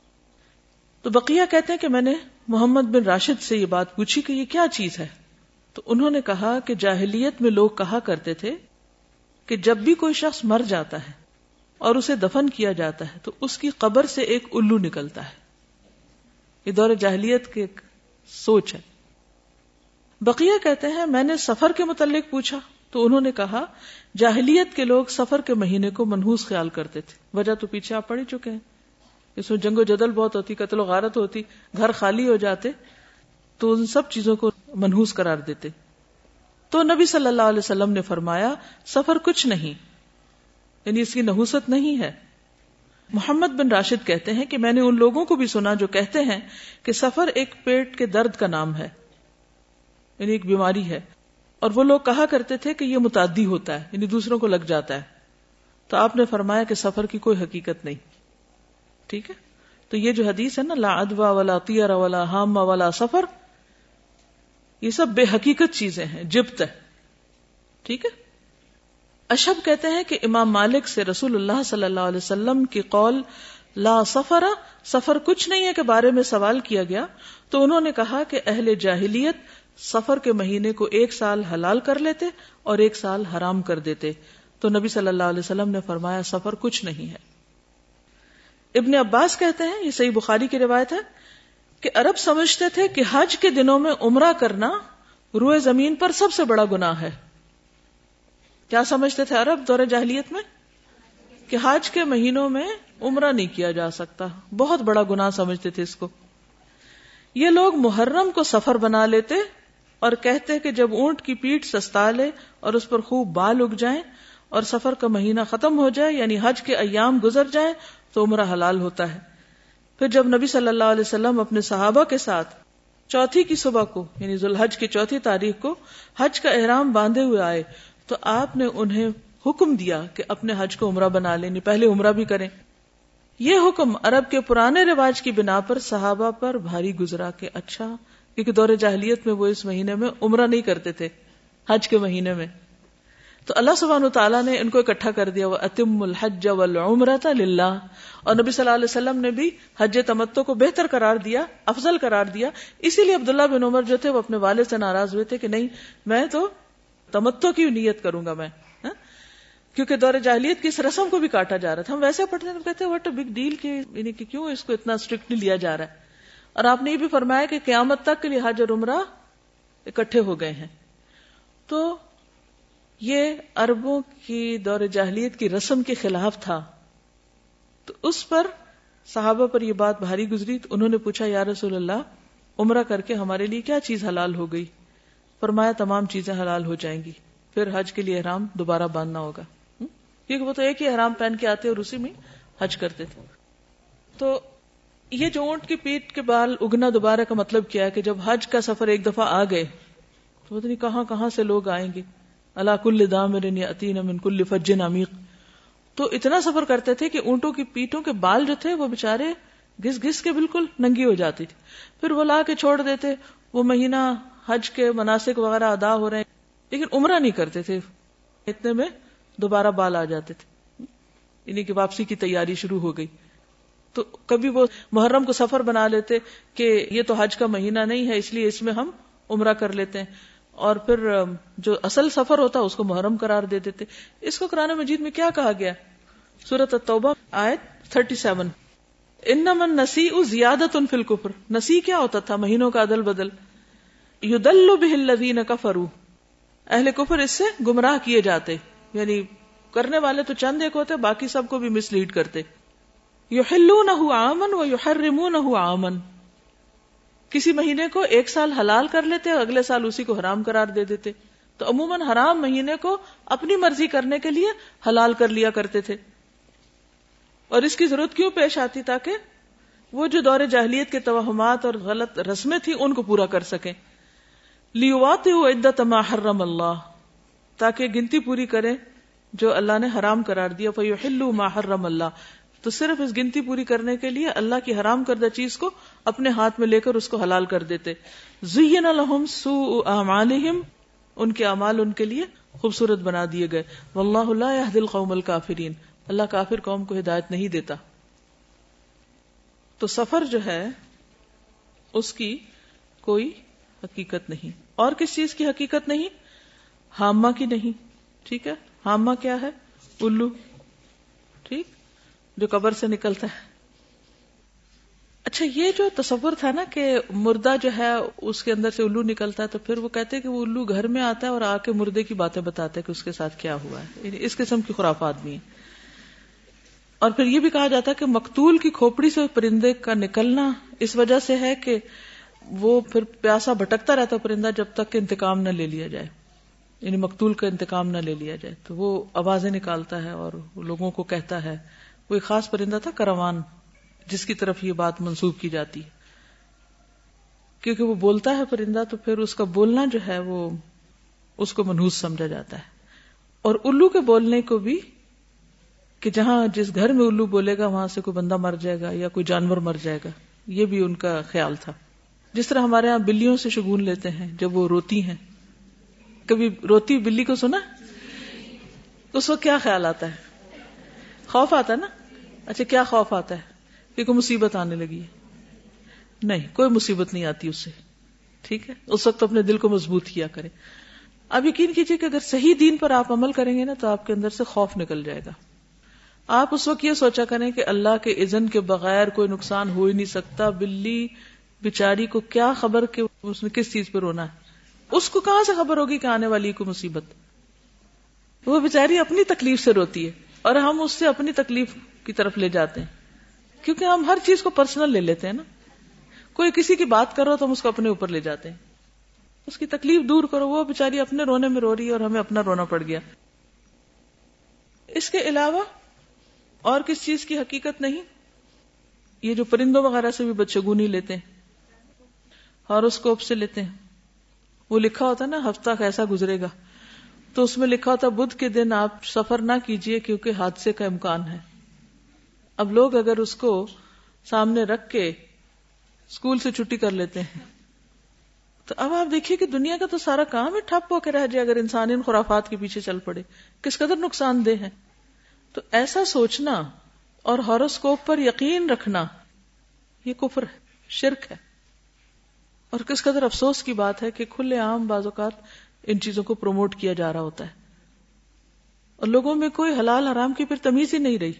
تو بقیہ کہتے ہیں کہ میں نے محمد بن راشد سے یہ بات پوچھی کہ یہ کیا چیز ہے، تو انہوں نے کہا کہ جاہلیت میں لوگ کہا کرتے تھے کہ جب بھی کوئی شخص مر جاتا ہے اور اسے دفن کیا جاتا ہے تو اس کی قبر سے ایک الو نکلتا ہے. یہ دور جاہلیت کی ایک سوچ ہے. بقیہ کہتے ہیں میں نے سفر کے متعلق پوچھا تو انہوں نے کہا جاہلیت کے لوگ سفر کے مہینے کو منحوس خیال کرتے تھے. وجہ تو پیچھے آپ پڑھ ہی چکے ہیں. اس میں جنگ و جدل بہت ہوتی, قتل و غارت ہوتی, گھر خالی ہو جاتے, تو ان سب چیزوں کو منحوس قرار دیتے. تو نبی صلی اللہ علیہ وسلم نے فرمایا سفر کچھ نہیں, یعنی اس کی نحوست نہیں ہے. محمد بن راشد کہتے ہیں کہ میں نے ان لوگوں کو بھی سنا جو کہتے ہیں کہ سفر ایک پیٹ کے درد کا نام ہے, یعنی ایک بیماری ہے, اور وہ لوگ کہا کرتے تھے کہ یہ متعدی ہوتا ہے, یعنی دوسروں کو لگ جاتا ہے. تو آپ نے فرمایا کہ سفر کی کوئی حقیقت نہیں. ٹھیک ہے, تو یہ جو حدیث ہے نا لا عدوى ولا طیر ولا حام ولا سفر, یہ سب بے حقیقت چیزیں ہیں, جبت ہے. ٹھیک ہے. اشہب کہتے ہیں کہ امام مالک سے رسول اللہ صلی اللہ علیہ وسلم کی قول لا سفر, سفر کچھ نہیں ہے کے بارے میں سوال کیا گیا تو انہوں نے کہا کہ اہل جاہلیت سفر کے مہینے کو ایک سال حلال کر لیتے اور ایک سال حرام کر دیتے. تو نبی صلی اللہ علیہ وسلم نے فرمایا سفر کچھ نہیں ہے. ابن عباس کہتے ہیں, یہ صحیح بخاری کی روایت ہے, کہ عرب سمجھتے تھے کہ حج کے دنوں میں عمرہ کرنا روئے زمین پر سب سے بڑا گناہ ہے. کیا سمجھتے تھے عرب دور جاہلیت میں؟ کہ حج کے مہینوں میں عمرہ نہیں کیا جا سکتا, بہت بڑا گناہ سمجھتے تھے اس کو. یہ لوگ محرم کو سفر بنا لیتے اور کہتے کہ جب اونٹ کی پیٹھ سستا لے اور اس پر خوب بال اگ جائیں اور سفر کا مہینہ ختم ہو جائے, یعنی حج کے ایام گزر جائیں, تو عمرہ حلال ہوتا ہے. پھر جب نبی صلی اللہ علیہ وسلم اپنے صحابہ کے ساتھ چوتھی کی صبح کو, یعنی ذوالحج کی چوتھی تاریخ کو حج کا احرام باندھے ہوئے آئے تو آپ نے انہیں حکم دیا کہ اپنے حج کو عمرہ بنا لیں, پہلے عمرہ بھی کریں. یہ حکم عرب کے پرانے رواج کی بنا پر صحابہ پر بھاری گزرا کہ اچھا, کیونکہ دور جاہلیت میں وہ اس مہینے میں عمرہ نہیں کرتے تھے, حج کے مہینے میں. تو اللہ سبحانہ وتعالیٰ نے ان کو اکٹھا کر دیا, وَأَتِمُّ الْحَجَّ وَالْعُمْرَةَ لِلَّهِ, اور نبی صلی اللہ علیہ وسلم نے بھی حج تمتع کو بہتر قرار دیا, افضل قرار دیا. اسی لیے عبداللہ بن عمر جو تھے وہ اپنے والد سے ناراض ہوئے تھے کہ نہیں, میں تو تمتع کی نیت کروں گا میں, کیونکہ دور جاہلیت کی اس رسم کو بھی کاٹا جا رہا تھا. ہم ویسے پڑھتے ہیں کہتے ہیں واٹ اے بگ ڈیل, کہ یعنی کہ کیوں اس کو اتنا اسٹرکٹلی لیا جا رہا ہے. اور آپ نے یہ بھی فرمایا کہ قیامت تک کے لیے حج اور عمرہ اکٹھے ہو گئے ہیں. تو یہ عربوں کی دور جاہلیت کی رسم کے خلاف تھا. تو اس پر صحابہ پر یہ بات بھاری گزری. تو انہوں نے پوچھا یا رسول اللہ, عمرہ کر کے ہمارے لیے کیا چیز حلال ہو گئی؟ فرمایا تمام چیزیں حلال ہو جائیں گی, پھر حج کے لیے احرام دوبارہ باندھنا ہوگا, کیونکہ وہ تو ایک ہی احرام پہن کے آتے اور اسی میں حج کرتے تھے. تو یہ جو اونٹ کی پیٹھ کے بال اگنا دوبارہ کا مطلب کیا ہے کہ جب حج کا سفر ایک دفعہ آ گئے تو پتہ نہیں کہاں کہاں سے لوگ آئیں گے. علی کل دامر یاتین من کل فج عمیق, تو اتنا سفر کرتے تھے کہ اونٹوں کی پیٹھوں کے بال جو تھے وہ بےچارے گھس گھس کے بالکل ننگی ہو جاتی تھی. پھر وہ لا کے چھوڑ دیتے, وہ مہینہ حج کے مناسک وغیرہ ادا ہو رہے ہیں لیکن عمرہ نہیں کرتے تھے, اتنے میں دوبارہ بال آ جاتے تھے, یعنی کہ واپسی کی تیاری شروع ہو گئی. تو کبھی وہ محرم کو سفر بنا لیتے کہ یہ تو حج کا مہینہ نہیں ہے اس لیے اس میں ہم عمرہ کر لیتے ہیں, اور پھر جو اصل سفر ہوتا اس کو محرم قرار دے دیتے. اس کو قرآن مجید میں کیا کہا گیا؟ سورۃ التوبہ آیت سینتیس, انما النسیء زیادۃ فی الکفر. نسی کیا ہوتا تھا؟ مہینوں کا عدل بدل. یضل بہ الذین کفروا, اہل کفر اس سے گمراہ کیے جاتے, یعنی کرنے والے تو چند ایک ہوتے, باقی سب کو بھی مس لیڈ کرتے. یحلونہ عاما ویحرمونہ عاما, کسی مہینے کو ایک سال حلال کر لیتے اور اگلے سال اسی کو حرام قرار دے دیتے. تو عموماً حرام مہینے کو اپنی مرضی کرنے کے لیے حلال کر لیا کرتے تھے. اور اس کی ضرورت کیوں پیش آتی؟ تاکہ وہ جو دور جاہلیت کے توہمات اور غلط رسمیں تھیں ان کو پورا کر سکیں. لیواطئوا عدۃ ما حرم اللہ, تاکہ گنتی پوری کریں جو اللہ نے حرام قرار دیا. فیحلوا ما حرم اللہ, تو صرف اس گنتی پوری کرنے کے لیے اللہ کی حرام کردہ چیز کو اپنے ہاتھ میں لے کر اس کو حلال کر دیتے. زین لہم سوء اعمالہم, ان کے اعمال ان کے لیے خوبصورت بنا دیے گئے. واللہ لا یہدی القوم الکافرین, اللہ کافر قوم کو ہدایت نہیں دیتا. تو سفر جو ہے اس کی کوئی حقیقت نہیں. اور کس چیز کی حقیقت نہیں؟ حامہ کی نہیں. ٹھیک ہے، حامہ کیا ہے؟ الو، ٹھیک، جو قبر سے نکلتا ہے. اچھا، یہ جو تصور تھا نا کہ مردہ جو ہے اس کے اندر سے الو نکلتا ہے، تو پھر وہ کہتے ہیں کہ وہ الو گھر میں آتا ہے اور آ کے مردے کی باتیں بتاتا ہے کہ اس کے ساتھ کیا ہوا ہے. یعنی اس قسم کی خرافات بھی ہیں. اور پھر یہ بھی کہا جاتا ہے کہ مقتول کی کھوپڑی سے پرندے کا نکلنا اس وجہ سے ہے کہ وہ پھر پیاسا بھٹکتا رہتا پرندہ جب تک کہ انتقام نہ لے لیا جائے، یعنی مقتول کا انتقام نہ لے لیا جائے. تو وہ آوازیں نکالتا ہے اور لوگوں کو کہتا ہے. وہ ایک خاص پرندہ تھا کروان، جس کی طرف یہ بات منسوب کی جاتی ہے، کیونکہ وہ بولتا ہے پرندہ، تو پھر اس کا بولنا جو ہے وہ اس کو منحوس سمجھا جاتا ہے. اور الو کے بولنے کو بھی کہ جہاں جس گھر میں الو بولے گا وہاں سے کوئی بندہ مر جائے گا یا کوئی جانور مر جائے گا، یہ بھی ان کا خیال تھا. جس طرح ہمارے ہاں بلیوں سے شگون لیتے ہیں جب وہ روتی ہیں. کبھی روتی بلی کو سنا؟ اس وقت کیا خیال آتا ہے؟ خوف آتا ہے نا. اچھا، کیا خوف آتا ہے؟ کہ کوئی مصیبت آنے لگی ہے. نہیں، کوئی مصیبت نہیں آتی اس سے. ٹھیک ہے، اس وقت اپنے دل کو مضبوط کیا کرے. اب یقین کیجئے کہ اگر صحیح دین پر آپ عمل کریں گے نا تو آپ کے اندر سے خوف نکل جائے گا. آپ اس وقت یہ سوچا کریں کہ اللہ کے اذن کے بغیر کوئی نقصان ہو ہی نہیں سکتا. بلی بیچاری کو کیا خبر کہ اس نے کس چیز پہ رونا ہے؟ اس کو کہاں سے خبر ہوگی کہ آنے والی کوئی مصیبت؟ وہ بیچاری اپنی تکلیف سے روتی ہے اور ہم اس سے اپنی تکلیف کی طرف لے جاتے ہیں، کیونکہ ہم ہر چیز کو پرسنل لے لیتے ہیں نا. کوئی کسی کی بات کرو تو ہم اس کو اپنے اوپر لے جاتے ہیں. اس کی تکلیف دور کرو، وہ بیچاری اپنے رونے میں رو رہی ہے اور ہمیں اپنا رونا پڑ گیا. اس کے علاوہ اور کس چیز کی حقیقت نہیں؟ یہ جو پرندوں وغیرہ سے بھی بدشگونی لیتے ہیں، ہاروسکوپ سے لیتے ہیں. وہ لکھا ہوتا ہے نا ہفتہ کیسا گزرے گا، تو اس میں لکھا ہوتا ہے بدھ کے دن آپ سفر نہ کیجئے کیونکہ حادثے کا امکان ہے. اب لوگ اگر اس کو سامنے رکھ کے اسکول سے چھٹی کر لیتے ہیں، تو اب آپ دیکھیے کہ دنیا کا تو سارا کام ہی ٹھپ ہو کے رہ جائے اگر انسان ان خرافات کے پیچھے چل پڑے. کس قدر نقصان دہ ہے. تو ایسا سوچنا اور ہاروسکوپ پر یقین رکھنا یہ کفر ہے، شرک ہے. اور کس قدر افسوس کی بات ہے کہ کھلے عام بعض اوقات ان چیزوں کو پروموٹ کیا جا رہا ہوتا ہے اور لوگوں میں کوئی حلال حرام کی پھر تمیز ہی نہیں رہی،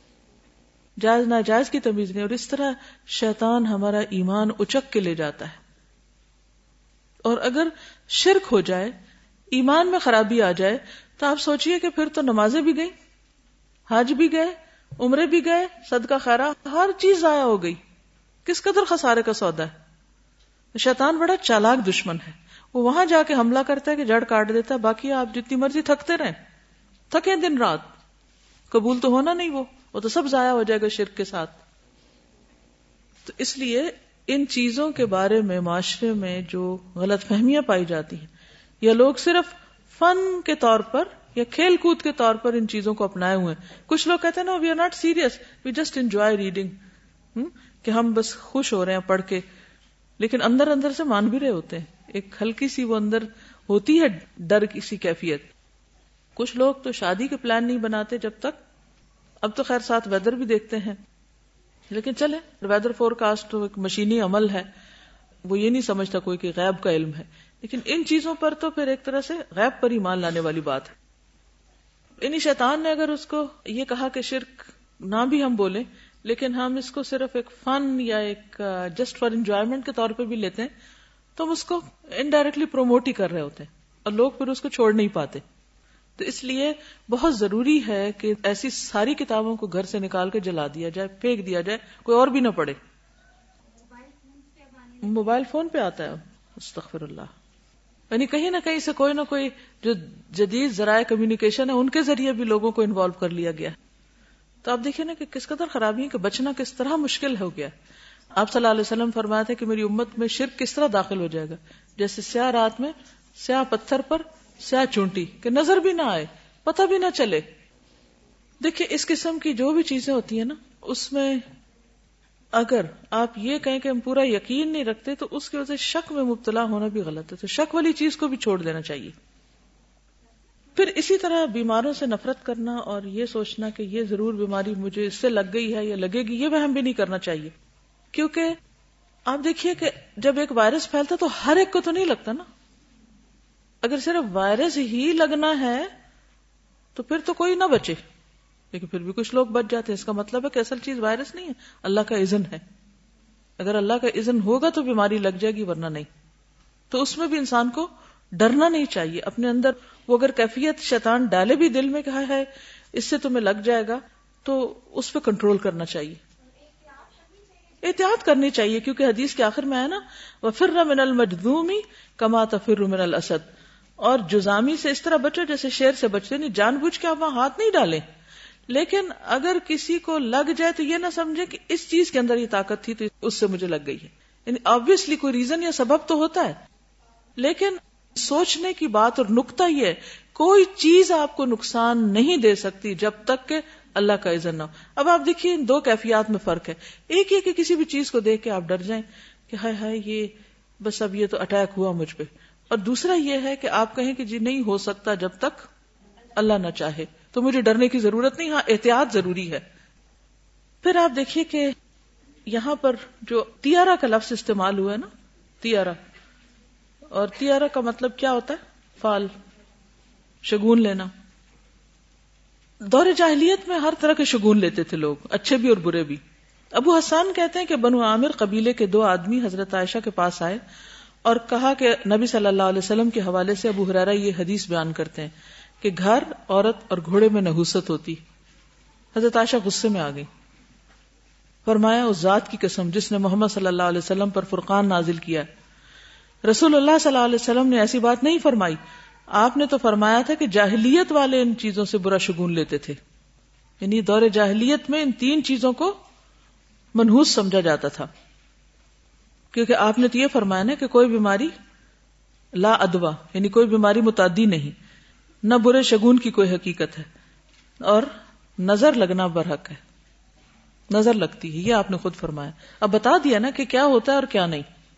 جائز ناجائز کی تمیز نہیں. اور اس طرح شیطان ہمارا ایمان اچک کے لے جاتا ہے. اور اگر شرک ہو جائے، ایمان میں خرابی آ جائے، تو آپ سوچئے کہ پھر تو نمازیں بھی گئی، حج بھی گئے، عمرے بھی گئے، صدقہ خیرات، ہر چیز ضائع ہو گئی. کس قدر خسارے کا سودا ہے. شیطان بڑا چالاک دشمن ہے. وہ وہاں جا کے حملہ کرتا ہے کہ جڑ کاٹ دیتا ہے، باقی آپ جتنی مرضی تھکتے رہیں، تھکیں دن رات، قبول تو ہونا نہیں، وہ وہ تو سب ضائع ہو جائے گا شرک کے ساتھ. تو اس لیے ان چیزوں کے بارے میں معاشرے میں جو غلط فہمیاں پائی جاتی ہیں، یا لوگ صرف فن کے طور پر یا کھیل کود کے طور پر ان چیزوں کو اپنائے ہوئے ہیں. کچھ لوگ کہتے ہیں نا we are not serious, we just enjoy reading, کہ ہم بس خوش ہو رہے ہیں پڑھ کے، لیکن اندر اندر سے مان بھی رہے ہوتے ہیں. ایک ہلکی سی وہ اندر ہوتی ہے ڈر کی سی کیفیت. کچھ لوگ تو شادی کے پلان نہیں بناتے جب تک، اب تو خیر ساتھ ویدر بھی دیکھتے ہیں، لیکن چلے ویدر فور کاسٹ تو ایک مشینی عمل ہے، وہ یہ نہیں سمجھتا کوئی کہ غیب کا علم ہے. لیکن ان چیزوں پر تو پھر ایک طرح سے غیب پر ایمان لانے والی بات ہے. انہی شیطان نے اگر اس کو یہ کہا کہ شرک نہ بھی ہم بولیں، لیکن ہم اس کو صرف ایک فن یا ایک جسٹ فار انجوائمنٹ کے طور پہ بھی لیتے ہیں، تو ہم اس کو انڈائریکٹلی پروموٹ ہی کر رہے ہوتے ہیں اور لوگ پھر اس کو چھوڑ نہیں پاتے. تو اس لیے بہت ضروری ہے کہ ایسی ساری کتابوں کو گھر سے نکال کے جلا دیا جائے، پھینک دیا جائے، کوئی اور بھی نہ پڑھے. موبائل فون پہ آتا ہے، استغفر اللہ. یعنی کہیں نہ کہیں سے کوئی نہ کوئی جو جدید ذرائع کمیونیکیشن ہے ان کے ذریعے بھی لوگوں کو انوالو کر لیا گیا. تو آپ دیکھیں نا کہ کس قدر خرابی ہے کہ بچنا کس طرح مشکل ہو گیا. آپ صلی اللہ علیہ وسلم فرمایا تھا کہ میری امت میں شرک کس طرح داخل ہو جائے گا، جیسے سیاہ رات میں سیاہ پتھر پر سیاہ چونٹی، کہ نظر بھی نہ آئے، پتہ بھی نہ چلے. دیکھیں اس قسم کی جو بھی چیزیں ہوتی ہیں نا، اس میں اگر آپ یہ کہیں کہ ہم پورا یقین نہیں رکھتے تو اس کی وجہ سے شک میں مبتلا ہونا بھی غلط ہے. تو شک والی چیز کو بھی چھوڑ دینا چاہیے. پھر اسی طرح بیماروں سے نفرت کرنا اور یہ سوچنا کہ یہ ضرور بیماری مجھے اس سے لگ گئی ہے یا لگے گی، یہ وہم بھی نہیں کرنا چاہیے. کیونکہ آپ دیکھیے کہ جب ایک وائرس پھیلتا تو ہر ایک کو تو نہیں لگتا نا. اگر صرف وائرس ہی لگنا ہے تو پھر تو کوئی نہ بچے، لیکن پھر بھی کچھ لوگ بچ جاتے ہیں. اس کا مطلب ہے کہ اصل چیز وائرس نہیں ہے، اللہ کا اذن ہے. اگر اللہ کا اذن ہوگا تو بیماری لگ جائے گی، ورنہ نہیں. تو اس میں بھی انسان کو ڈرنا نہیں چاہیے. اپنے اندر وہ اگر کیفیت شیطان ڈالے بھی دل میں کہا ہے اس سے تمہیں لگ جائے گا، تو اس پہ کنٹرول کرنا چاہیے، احتیاط کرنی چاہیے. کیونکہ حدیث کے آخر میں ہے نا وَفِرَّ مِنَ الْمَجْذُومِ كَمَا تَفِرُّ مِنَ الْأَسَدِ، اور جزامی سے اس طرح بچو جیسے شیر سے بچتے. نہیں جان بوجھ کے آپ وہاں ہاتھ نہیں ڈالیں، لیکن اگر کسی کو لگ جائے تو یہ نہ سمجھے کہ اس چیز کے اندر یہ طاقت تھی تو اس سے مجھے لگ گئی ہے. یعنی آبویسلی کوئی ریزن یا سبب تو ہوتا ہے، لیکن سوچنے کی بات اور نقطہ یہ ہے کوئی چیز آپ کو نقصان نہیں دے سکتی جب تک کہ اللہ کا اذن نہ ہو. اب آپ دیکھیے ان دو کیفیات میں فرق ہے. ایک یہ کہ کسی بھی چیز کو دیکھ کے آپ ڈر جائیں کہ ہائے ہائے یہ بس اب یہ تو اٹیک ہوا مجھ پہ، اور دوسرا یہ ہے کہ آپ کہیں کہ جی نہیں ہو سکتا جب تک اللہ نہ چاہے، تو مجھے ڈرنے کی ضرورت نہیں. ہاں احتیاط ضروری ہے. پھر آپ دیکھیے کہ یہاں پر جو تیارہ کا لفظ استعمال ہوا ہے نا، تیارہ، اور تیارہ کا مطلب کیا ہوتا ہے؟ فال، شگون لینا. دور جاہلیت میں ہر طرح کے شگون لیتے تھے لوگ، اچھے بھی اور برے بھی. ابو حسان کہتے ہیں کہ بنو عامر قبیلے کے دو آدمی حضرت عائشہ کے پاس آئے اور کہا کہ نبی صلی اللہ علیہ وسلم کے حوالے سے ابو ہریرہ یہ حدیث بیان کرتے ہیں کہ گھر، عورت اور گھوڑے میں نحوست ہوتی. حضرت عائشہ غصے میں آ گئی. فرمایا اس ذات کی قسم جس نے محمد صلی اللہ علیہ وسلم پر فرقان نازل کیا ہے، رسول اللہ صلی اللہ علیہ وسلم نے ایسی بات نہیں فرمائی. آپ نے تو فرمایا تھا کہ جاہلیت والے ان چیزوں سے برا شگون لیتے تھے. یعنی دور جاہلیت میں ان تین چیزوں کو منحوس سمجھا جاتا تھا، کیونکہ آپ نے تو یہ فرمایا نا کہ کوئی بیماری لا ادوا، یعنی کوئی بیماری متعدی نہیں، نہ برے شگون کی کوئی حقیقت ہے، اور نظر لگنا برحق ہے. نظر لگتی ہے، یہ آپ نے خود فرمایا. اب بتا دیا نا کہ کیا ہوتا ہے اور کیا نہیں.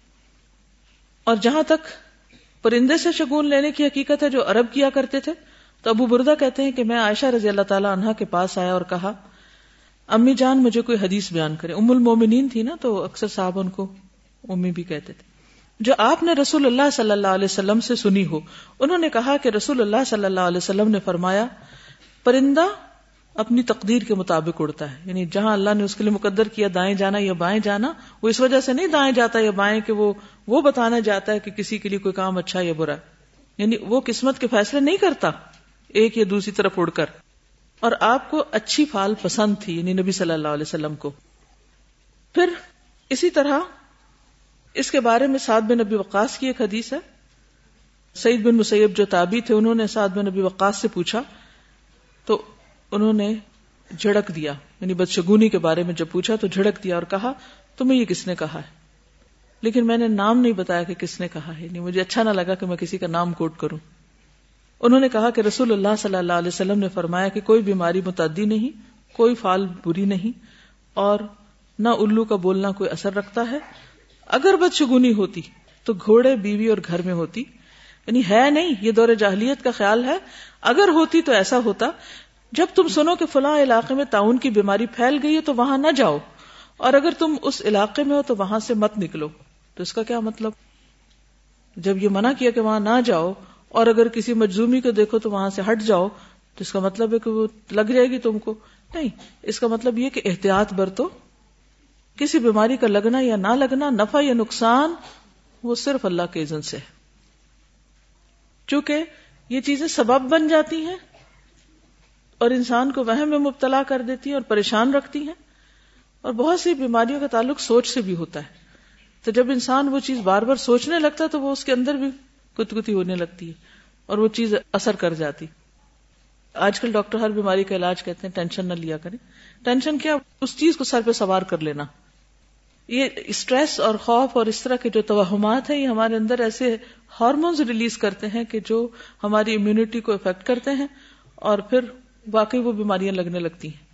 اور جہاں تک پرندے سے شگون لینے کی حقیقت ہے جو عرب کیا کرتے تھے، تو ابو بردہ کہتے ہیں کہ میں عائشہ رضی اللہ تعالی عنہا کے پاس آیا اور کہا امی جان مجھے کوئی حدیث بیان کرے. ام المومنین تھی نا، تو اکثر صاحب ان کو امی بھی کہتے تھے، جو آپ نے رسول اللہ صلی اللہ علیہ وسلم سے سنی ہو. انہوں نے کہا کہ رسول اللہ صلی اللہ علیہ وسلم نے فرمایا پرندہ اپنی تقدیر کے مطابق اڑتا ہے. یعنی جہاں اللہ نے اس کے لیے مقدر کیا دائیں جانا یا بائیں جانا، وہ اس وجہ سے نہیں دائیں جاتا یا بائیں کہ وہ وہ بتانا جاتا ہے کہ کسی کے لیے کوئی کام اچھا یا برا. یعنی وہ قسمت کے فیصلے نہیں کرتا ایک یا دوسری طرف اڑ کر. اور آپ کو اچھی فال پسند تھی، یعنی نبی صلی اللہ علیہ وسلم کو. پھر اسی طرح اس کے بارے میں سعد بن ابی وقاص کی ایک حدیث ہے. سعید بن مسیب جو تابعی تھے، انہوں نے سعد بن ابی وقاص سے پوچھا تو انہوں نے جھڑک دیا، یعنی بدشگونی کے بارے میں جب پوچھا تو جھڑک دیا اور کہا تمہیں یہ کس نے کہا ہے؟ لیکن میں نے نام نہیں بتایا کہ کس نے کہا ہے، یعنی مجھے اچھا نہ لگا کہ میں کسی کا نام کوٹ کروں. انہوں نے کہا کہ رسول اللہ صلی اللہ علیہ وسلم نے فرمایا کہ کوئی بیماری متعدی نہیں، کوئی فال بری نہیں، اور نہ الو کا بولنا کوئی اثر رکھتا ہے. اگر بدشگونی ہوتی تو گھوڑے، بیوی اور گھر میں ہوتی. یعنی ہے نہیں، یہ دور جاہلیت کا خیال ہے. اگر ہوتی تو ایسا ہوتا جب تم سنو کہ فلاں علاقے میں طاعون کی بیماری پھیل گئی ہے تو وہاں نہ جاؤ، اور اگر تم اس علاقے میں ہو تو وہاں سے مت نکلو. تو اس کا کیا مطلب؟ جب یہ منع کیا کہ وہاں نہ جاؤ، اور اگر کسی مجزومی کو دیکھو تو وہاں سے ہٹ جاؤ، تو اس کا مطلب ہے کہ وہ لگ جائے گی تم کو؟ نہیں، اس کا مطلب یہ کہ احتیاط برتو. کسی بیماری کا لگنا یا نہ لگنا، نفع یا نقصان، وہ صرف اللہ کے اذن سے ہے. چونکہ یہ چیزیں سبب بن جاتی ہیں اور انسان کو وہم میں مبتلا کر دیتی ہیں اور پریشان رکھتی ہیں. اور بہت سی بیماریوں کا تعلق سوچ سے بھی ہوتا ہے. تو جب انسان وہ چیز بار بار سوچنے لگتا ہے تو وہ اس کے اندر بھی کتکتی ہونے لگتی ہے اور وہ چیز اثر کر جاتی. آج کل ڈاکٹر ہر بیماری کا علاج کہتے ہیں ٹینشن نہ لیا کریں. ٹینشن کیا؟ اس چیز کو سر پہ سوار کر لینا. یہ اسٹریس اور خوف اور اس طرح کے جو توہمات ہیں، یہ ہمارے اندر ایسے ہارمونز ریلیز کرتے ہیں کہ جو ہماری امیونٹی کو افیکٹ کرتے ہیں اور پھر واقعی وہ بیماریاں لگنے لگتی ہیں.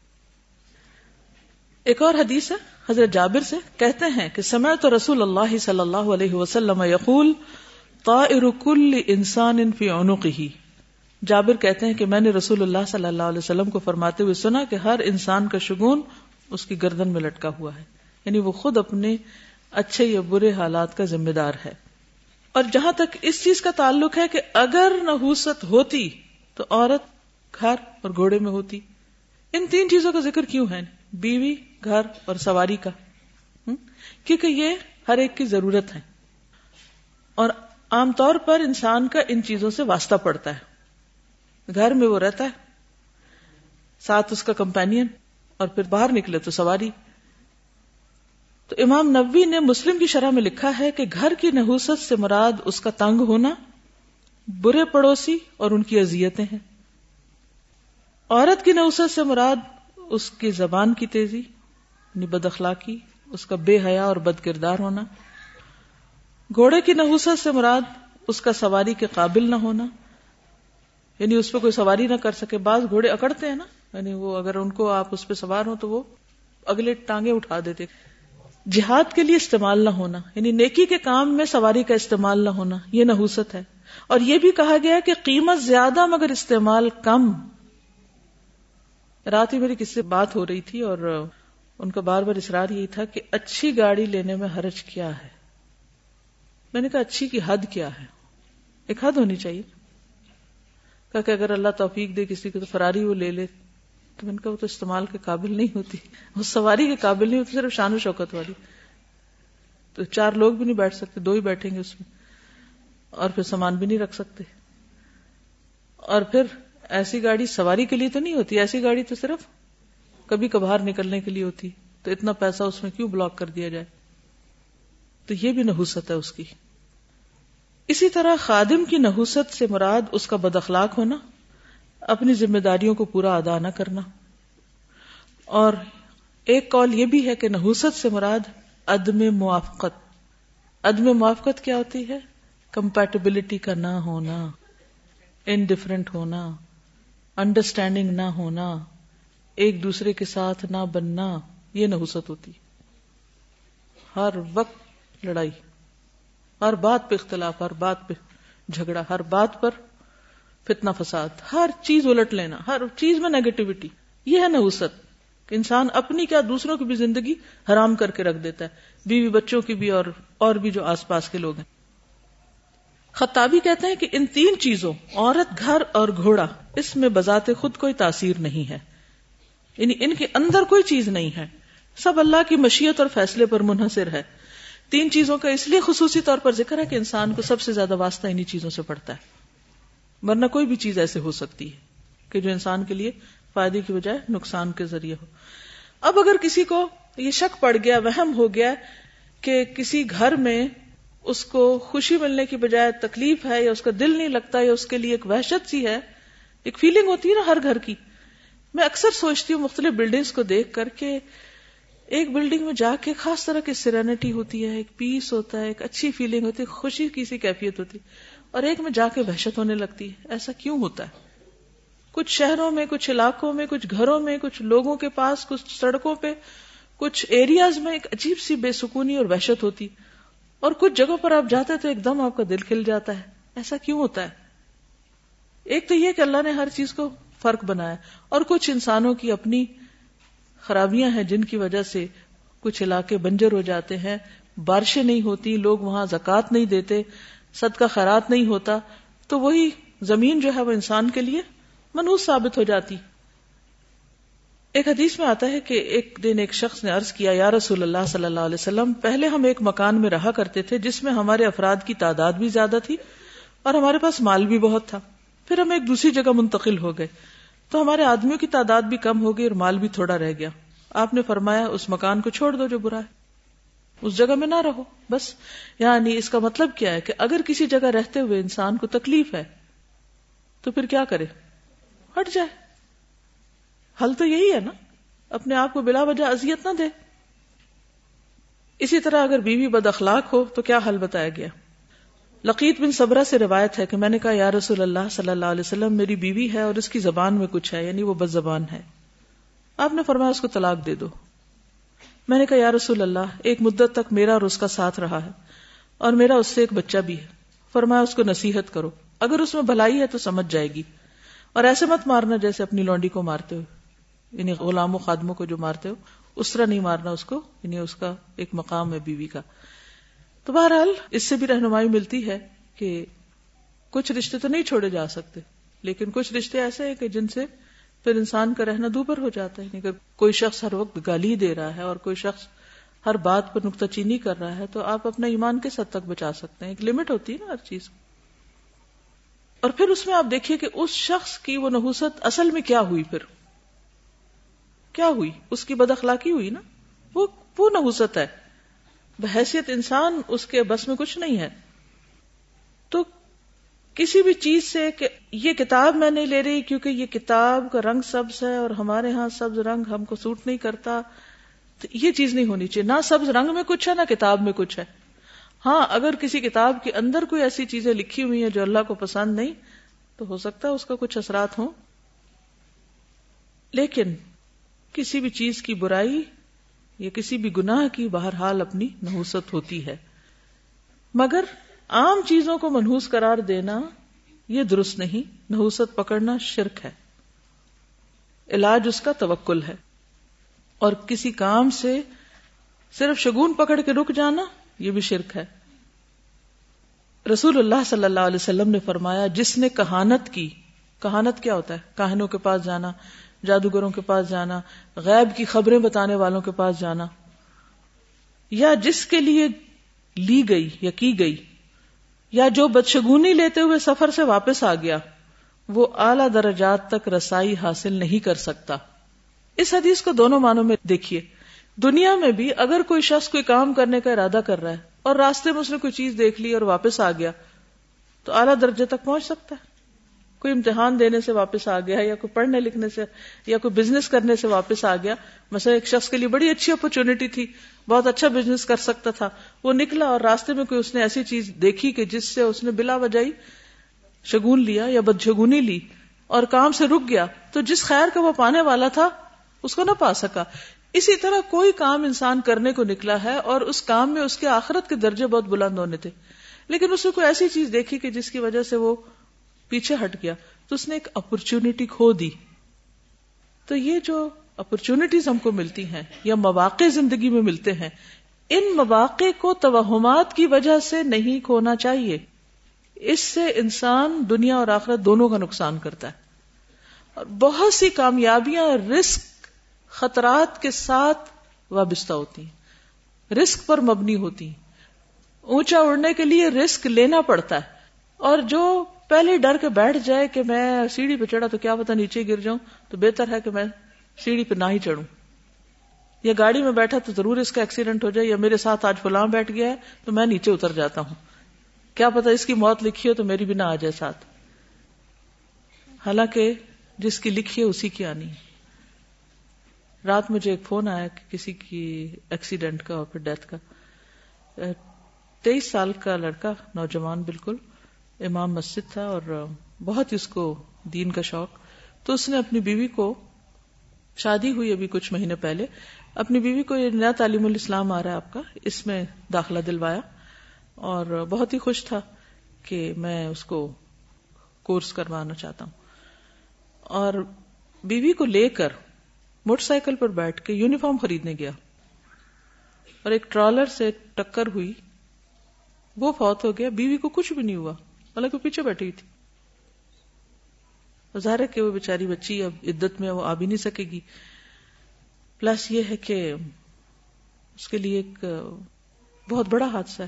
ایک اور حدیث ہے حضرت جابر سے، کہتے ہیں کہ سمعت رسول اللہ صلی اللہ علیہ وسلم یقول طائر کل انسان فی عنقہ. جابر کہتے ہیں کہ میں نے رسول اللہ صلی اللہ علیہ وسلم کو فرماتے ہوئے سنا کہ ہر انسان کا شگون اس کی گردن میں لٹکا ہوا ہے. یعنی وہ خود اپنے اچھے یا برے حالات کا ذمہ دار ہے. اور جہاں تک اس چیز کا تعلق ہے کہ اگر نحوست ہوتی تو عورت گھر اور گھوڑے میں ہوتی. ان تین چیزوں کا ذکر کیوں ہے؟ بیوی، گھر اور سواری کا. کیونکہ یہ ہر ایک کی ضرورت ہے اور عام طور پر انسان کا ان چیزوں سے واسطہ پڑتا ہے. گھر میں وہ رہتا ہے، ساتھ اس کا کمپینین، اور پھر باہر نکلے تو سواری. تو امام نووی نے مسلم کی شرح میں لکھا ہے کہ گھر کی نحوست سے مراد اس کا تنگ ہونا، برے پڑوسی اور ان کی اذیتیں ہیں. عورت کی نحوست سے مراد اس کی زبان کی تیزی یعنی بد اخلاقی، اس کا بے حیا اور بد کردار ہونا. گھوڑے کی نحوست سے مراد اس کا سواری کے قابل نہ ہونا، یعنی اس پہ کوئی سواری نہ کر سکے. بعض گھوڑے اکڑتے ہیں نا، یعنی وہ اگر ان کو آپ اس پہ سوار ہو تو وہ اگلے ٹانگیں اٹھا دیتے. جہاد کے لیے استعمال نہ ہونا، یعنی نیکی کے کام میں سواری کا استعمال نہ ہونا، یہ نحوست ہے. اور یہ بھی کہا گیا کہ قیمت زیادہ مگر استعمال کم. رات ہی میری کس سے بات ہو رہی تھی اور ان کا بار بار اصرار یہی تھا کہ اچھی گاڑی لینے میں حرج کیا ہے. میں نے کہا اچھی کی حد کیا ہے؟ ایک حد ہونی چاہیے. کہا کہ اگر اللہ توفیق دے کسی کو تو فراری وہ لے لے. تو میں نے کہا وہ تو استعمال کے قابل نہیں ہوتی، وہ سواری کے قابل نہیں ہوتی، صرف شان و شوکت والی. تو چار لوگ بھی نہیں بیٹھ سکتے، دو ہی بیٹھیں گے اس میں، اور پھر سامان بھی نہیں رکھ سکتے. اور پھر ایسی گاڑی سواری کے لیے تو نہیں ہوتی، ایسی گاڑی تو صرف کبھی کبھار نکلنے کے لیے ہوتی. تو اتنا پیسہ اس میں کیوں بلاک کر دیا جائے؟ تو یہ بھی نحوست ہے اس کی. اسی طرح خادم کی نحوست سے مراد اس کا بد اخلاق ہونا، اپنی ذمہ داریوں کو پورا ادا نہ کرنا. اور ایک قول یہ بھی ہے کہ نحوست سے مراد عدم موافقت. عدم موافقت کیا ہوتی ہے؟ کمپیٹیبلٹی کا نہ ہونا، انڈیفرنٹ ہونا، انڈرسٹینڈنگ نہ ہونا، ایک دوسرے کے ساتھ نہ بننا، یہ نحوست ہوتی. ہر وقت لڑائی، ہر بات پہ اختلاف، ہر بات پہ جھگڑا، ہر بات پر فتنہ فساد، ہر چیز الٹ لینا، ہر چیز میں نیگیٹیوٹی، یہ ہے نحوست. انسان اپنی کیا دوسروں کی بھی زندگی حرام کر کے رکھ دیتا ہے، بیوی بچوں کی بھی اور اور بھی جو آس پاس کے لوگ ہیں. خطابی کہتے ہیں کہ ان تین چیزوں عورت، گھر اور گھوڑا، اس میں بذات خود کوئی تاثیر نہیں ہے، یعنی ان کے اندر کوئی چیز نہیں ہے، سب اللہ کی مشیت اور فیصلے پر منحصر ہے. تین چیزوں کا اس لیے خصوصی طور پر ذکر ہے کہ انسان کو سب سے زیادہ واسطہ انہی چیزوں سے پڑتا ہے، ورنہ کوئی بھی چیز ایسے ہو سکتی ہے کہ جو انسان کے لیے فائدے کی بجائے نقصان کے ذریعے ہو. اب اگر کسی کو یہ شک پڑ گیا، وہم ہو گیا کہ کسی گھر میں اس کو خوشی ملنے کی بجائے تکلیف ہے، یا اس کا دل نہیں لگتا، یا اس کے لیے ایک وحشت سی ہے، ایک فیلنگ ہوتی ہے نا ہر گھر کی. میں اکثر سوچتی ہوں مختلف بلڈنگز کو دیکھ کر کے ایک بلڈنگ میں جا کے خاص طرح کی سیرینٹی ہوتی ہے، ایک پیس ہوتا ہے، ایک اچھی فیلنگ ہوتی ہے، خوشی کی سی کیفیت ہوتی ہے، اور ایک میں جا کے وحشت ہونے لگتی ہے. ایسا کیوں ہوتا ہے؟ کچھ شہروں میں، کچھ علاقوں میں، کچھ گھروں میں، کچھ لوگوں کے پاس، کچھ سڑکوں پہ، کچھ ایریاز میں ایک عجیب سی بے سکونی اور وحشت ہوتی، اور کچھ جگہوں پر آپ جاتے تو ایک دم آپ کا دل کھل جاتا ہے. ایسا کیوں ہوتا ہے؟ ایک تو یہ کہ اللہ نے ہر چیز کو فرق بنایا، اور کچھ انسانوں کی اپنی خرابیاں ہیں جن کی وجہ سے کچھ علاقے بنجر ہو جاتے ہیں، بارشیں نہیں ہوتی، لوگ وہاں زکوٰۃ نہیں دیتے، صدقہ خیرات نہیں ہوتا، تو وہی زمین جو ہے وہ انسان کے لیے منحوس ثابت ہو جاتی. ایک حدیث میں آتا ہے کہ ایک دن ایک شخص نے عرض کیا، یا رسول اللہ صلی اللہ علیہ وسلم، پہلے ہم ایک مکان میں رہا کرتے تھے جس میں ہمارے افراد کی تعداد بھی زیادہ تھی اور ہمارے پاس مال بھی بہت تھا. پھر ہم ایک دوسری جگہ منتقل ہو گئے تو ہمارے آدمیوں کی تعداد بھی کم ہو گئی اور مال بھی تھوڑا رہ گیا. آپ نے فرمایا اس مکان کو چھوڑ دو جو برا ہے، اس جگہ میں نہ رہو بس. یعنی اس کا مطلب کیا ہے کہ اگر کسی جگہ رہتے ہوئے انسان کو تکلیف ہے تو پھر کیا کرے؟ ہٹ جائے. حل تو یہی ہے نا، اپنے آپ کو بلا وجہ اذیت نہ دے. اسی طرح اگر بیوی بد اخلاق ہو تو کیا حل بتایا گیا؟ لقیط بن صبرہ سے روایت ہے کہ میں نے کہا، یا رسول اللہ صلی اللہ علیہ وسلم، میری بیوی ہے اور اس کی زبان میں کچھ ہے، یعنی وہ بد زبان ہے. آپ نے فرمایا اس کو طلاق دے دو. میں نے کہا، یا رسول اللہ، ایک مدت تک میرا اور اس کا ساتھ رہا ہے اور میرا اس سے ایک بچہ بھی ہے. فرمایا اس کو نصیحت کرو، اگر اس میں بھلائی ہے تو سمجھ جائے گی، اور ایسے مت مارنا جیسے اپنی لونڈی کو مارتے ہو، یعنی غلاموں خادموں کو جو مارتے ہو اس طرح نہیں مارنا اس کو، یعنی اس کا ایک مقام ہے بیوی کا. تو بہرحال اس سے بھی رہنمائی ملتی ہے کہ کچھ رشتے تو نہیں چھوڑے جا سکتے، لیکن کچھ رشتے ایسے ہیں کہ جن سے پھر انسان کا رہنا دوبر ہو جاتا ہے. یعنی اگر کوئی شخص ہر وقت گالی دے رہا ہے اور کوئی شخص ہر بات پر نکتہ چینی کر رہا ہے تو آپ اپنا ایمان کس حد تک بچا سکتے ہیں؟ ایک لمٹ ہوتی ہے نا ہر چیز. اور پھر اس میں آپ دیکھیے کہ اس شخص کی وہ نحوست اصل میں کیا ہوئی، پھر کیا ہوئی؟ اس کی بد اخلاقی ہوئی نا، وہ وہ نحوست ہے. بحیثیت انسان اس کے بس میں کچھ نہیں ہے. تو کسی بھی چیز سے کہ یہ کتاب میں نہیں لے رہی کیونکہ یہ کتاب کا رنگ سبز ہے اور ہمارے ہاں سبز رنگ ہم کو سوٹ نہیں کرتا، تو یہ چیز نہیں ہونی چاہیے. نہ سبز رنگ میں کچھ ہے نہ کتاب میں کچھ ہے. ہاں اگر کسی کتاب کے اندر کوئی ایسی چیزیں لکھی ہوئی ہیں جو اللہ کو پسند نہیں، تو ہو سکتا ہے اس کا کچھ اثرات ہوں، لیکن کسی بھی چیز کی برائی یا کسی بھی گناہ کی بہرحال اپنی نحوست ہوتی ہے. مگر عام چیزوں کو منحوس قرار دینا یہ درست نہیں. نحوست پکڑنا شرک ہے. علاج اس کا توکل ہے. اور کسی کام سے صرف شگون پکڑ کے رک جانا یہ بھی شرک ہے. رسول اللہ صلی اللہ علیہ وسلم نے فرمایا جس نے کہانت کی، کہانت کیا ہوتا ہے؟ کاہنوں کے پاس جانا، جادوگروں کے پاس جانا، غیب کی خبریں بتانے والوں کے پاس جانا، یا جس کے لیے لی گئی یا کی گئی، یا جو بدشگونی لیتے ہوئے سفر سے واپس آ گیا، وہ اعلی درجات تک رسائی حاصل نہیں کر سکتا. اس حدیث کو دونوں معنوں میں دیکھیے. دنیا میں بھی اگر کوئی شخص کوئی کام کرنے کا ارادہ کر رہا ہے اور راستے میں اس نے کوئی چیز دیکھ لی اور واپس آ گیا تو اعلیٰ درجے تک پہنچ سکتا ہے. کوئی امتحان دینے سے واپس آ گیا یا کوئی پڑھنے لکھنے سے یا کوئی بزنس کرنے سے واپس آ گیا. مثلا ایک شخص کے لیے بڑی اچھی اپرچونٹی تھی، بہت اچھا بزنس کر سکتا تھا، وہ نکلا اور راستے میں کوئی اس نے ایسی چیز دیکھی کہ جس سے اس نے بلا وجہ شگون لیا یا بدشگونی لی اور کام سے رک گیا، تو جس خیر کا وہ پانے والا تھا اس کو نہ پا سکا. اسی طرح کوئی کام انسان کرنے کو نکلا ہے اور اس کام میں اس کے آخرت کے درجے بہت بلند ہونے تھے، لیکن اس نے کوئی ایسی چیز دیکھی کہ جس کی وجہ سے وہ پیچھے ہٹ گیا، تو اس نے ایک اپرچونٹی کھو دی. تو یہ جو اپرچونٹیز ہم کو ملتی ہیں یا مواقع زندگی میں ملتے ہیں، ان مواقع کو توہمات کی وجہ سے نہیں کھونا چاہیے. اس سے انسان دنیا اور آخرت دونوں کا نقصان کرتا ہے. اور بہت سی کامیابیاں رسک، خطرات کے ساتھ وابستہ ہوتی ہیں، رسک پر مبنی ہوتی ہیں. اونچا اڑنے کے لیے رسک لینا پڑتا ہے، اور جو پہلے ڈر کے بیٹھ جائے کہ میں سیڑھی پہ چڑھا تو کیا پتہ نیچے گر جاؤں، تو بہتر ہے کہ میں سیڑھی پہ نہ ہی چڑھوں. یا گاڑی میں بیٹھا تو ضرور اس کا ایکسیڈنٹ ہو جائے، یا میرے ساتھ آج فلاں بیٹھ گیا ہے تو میں نیچے اتر جاتا ہوں، کیا پتہ اس کی موت لکھی ہو تو میری بھی نہ آ جائے ساتھ. حالانکہ جس کی لکھی ہے اسی کی آنی ہے. رات مجھے ایک فون آیا کہ کسی کی ایکسیڈنٹ کا اور پھر ڈیتھ کا. تیئیس سال کا لڑکا، نوجوان بالکل، امام مسجد تھا اور بہت اس کو دین کا شوق. تو اس نے اپنی بیوی کو، شادی ہوئی ابھی کچھ مہینے پہلے، اپنی بیوی کو یہ نیا تعلیم الاسلام آ رہا ہے آپ کا، اس میں داخلہ دلوایا اور بہت ہی خوش تھا کہ میں اس کو کورس کروانا چاہتا ہوں. اور بیوی کو لے کر موٹر سائیکل پر بیٹھ کے یونیفارم خریدنے گیا اور ایک ٹرالر سے ٹکر ہوئی، وہ فوت ہو گیا. بیوی کو کچھ بھی نہیں ہوا، حالانکہ پیچھے بیٹھی ہوئی تھی. ظاہر ہے کہ وہ بیچاری بچی اب عدت میں وہ آ بھی نہیں سکے گی. پلس یہ ہے کہ اس کے لیے ایک بہت بڑا حادثہ ہے.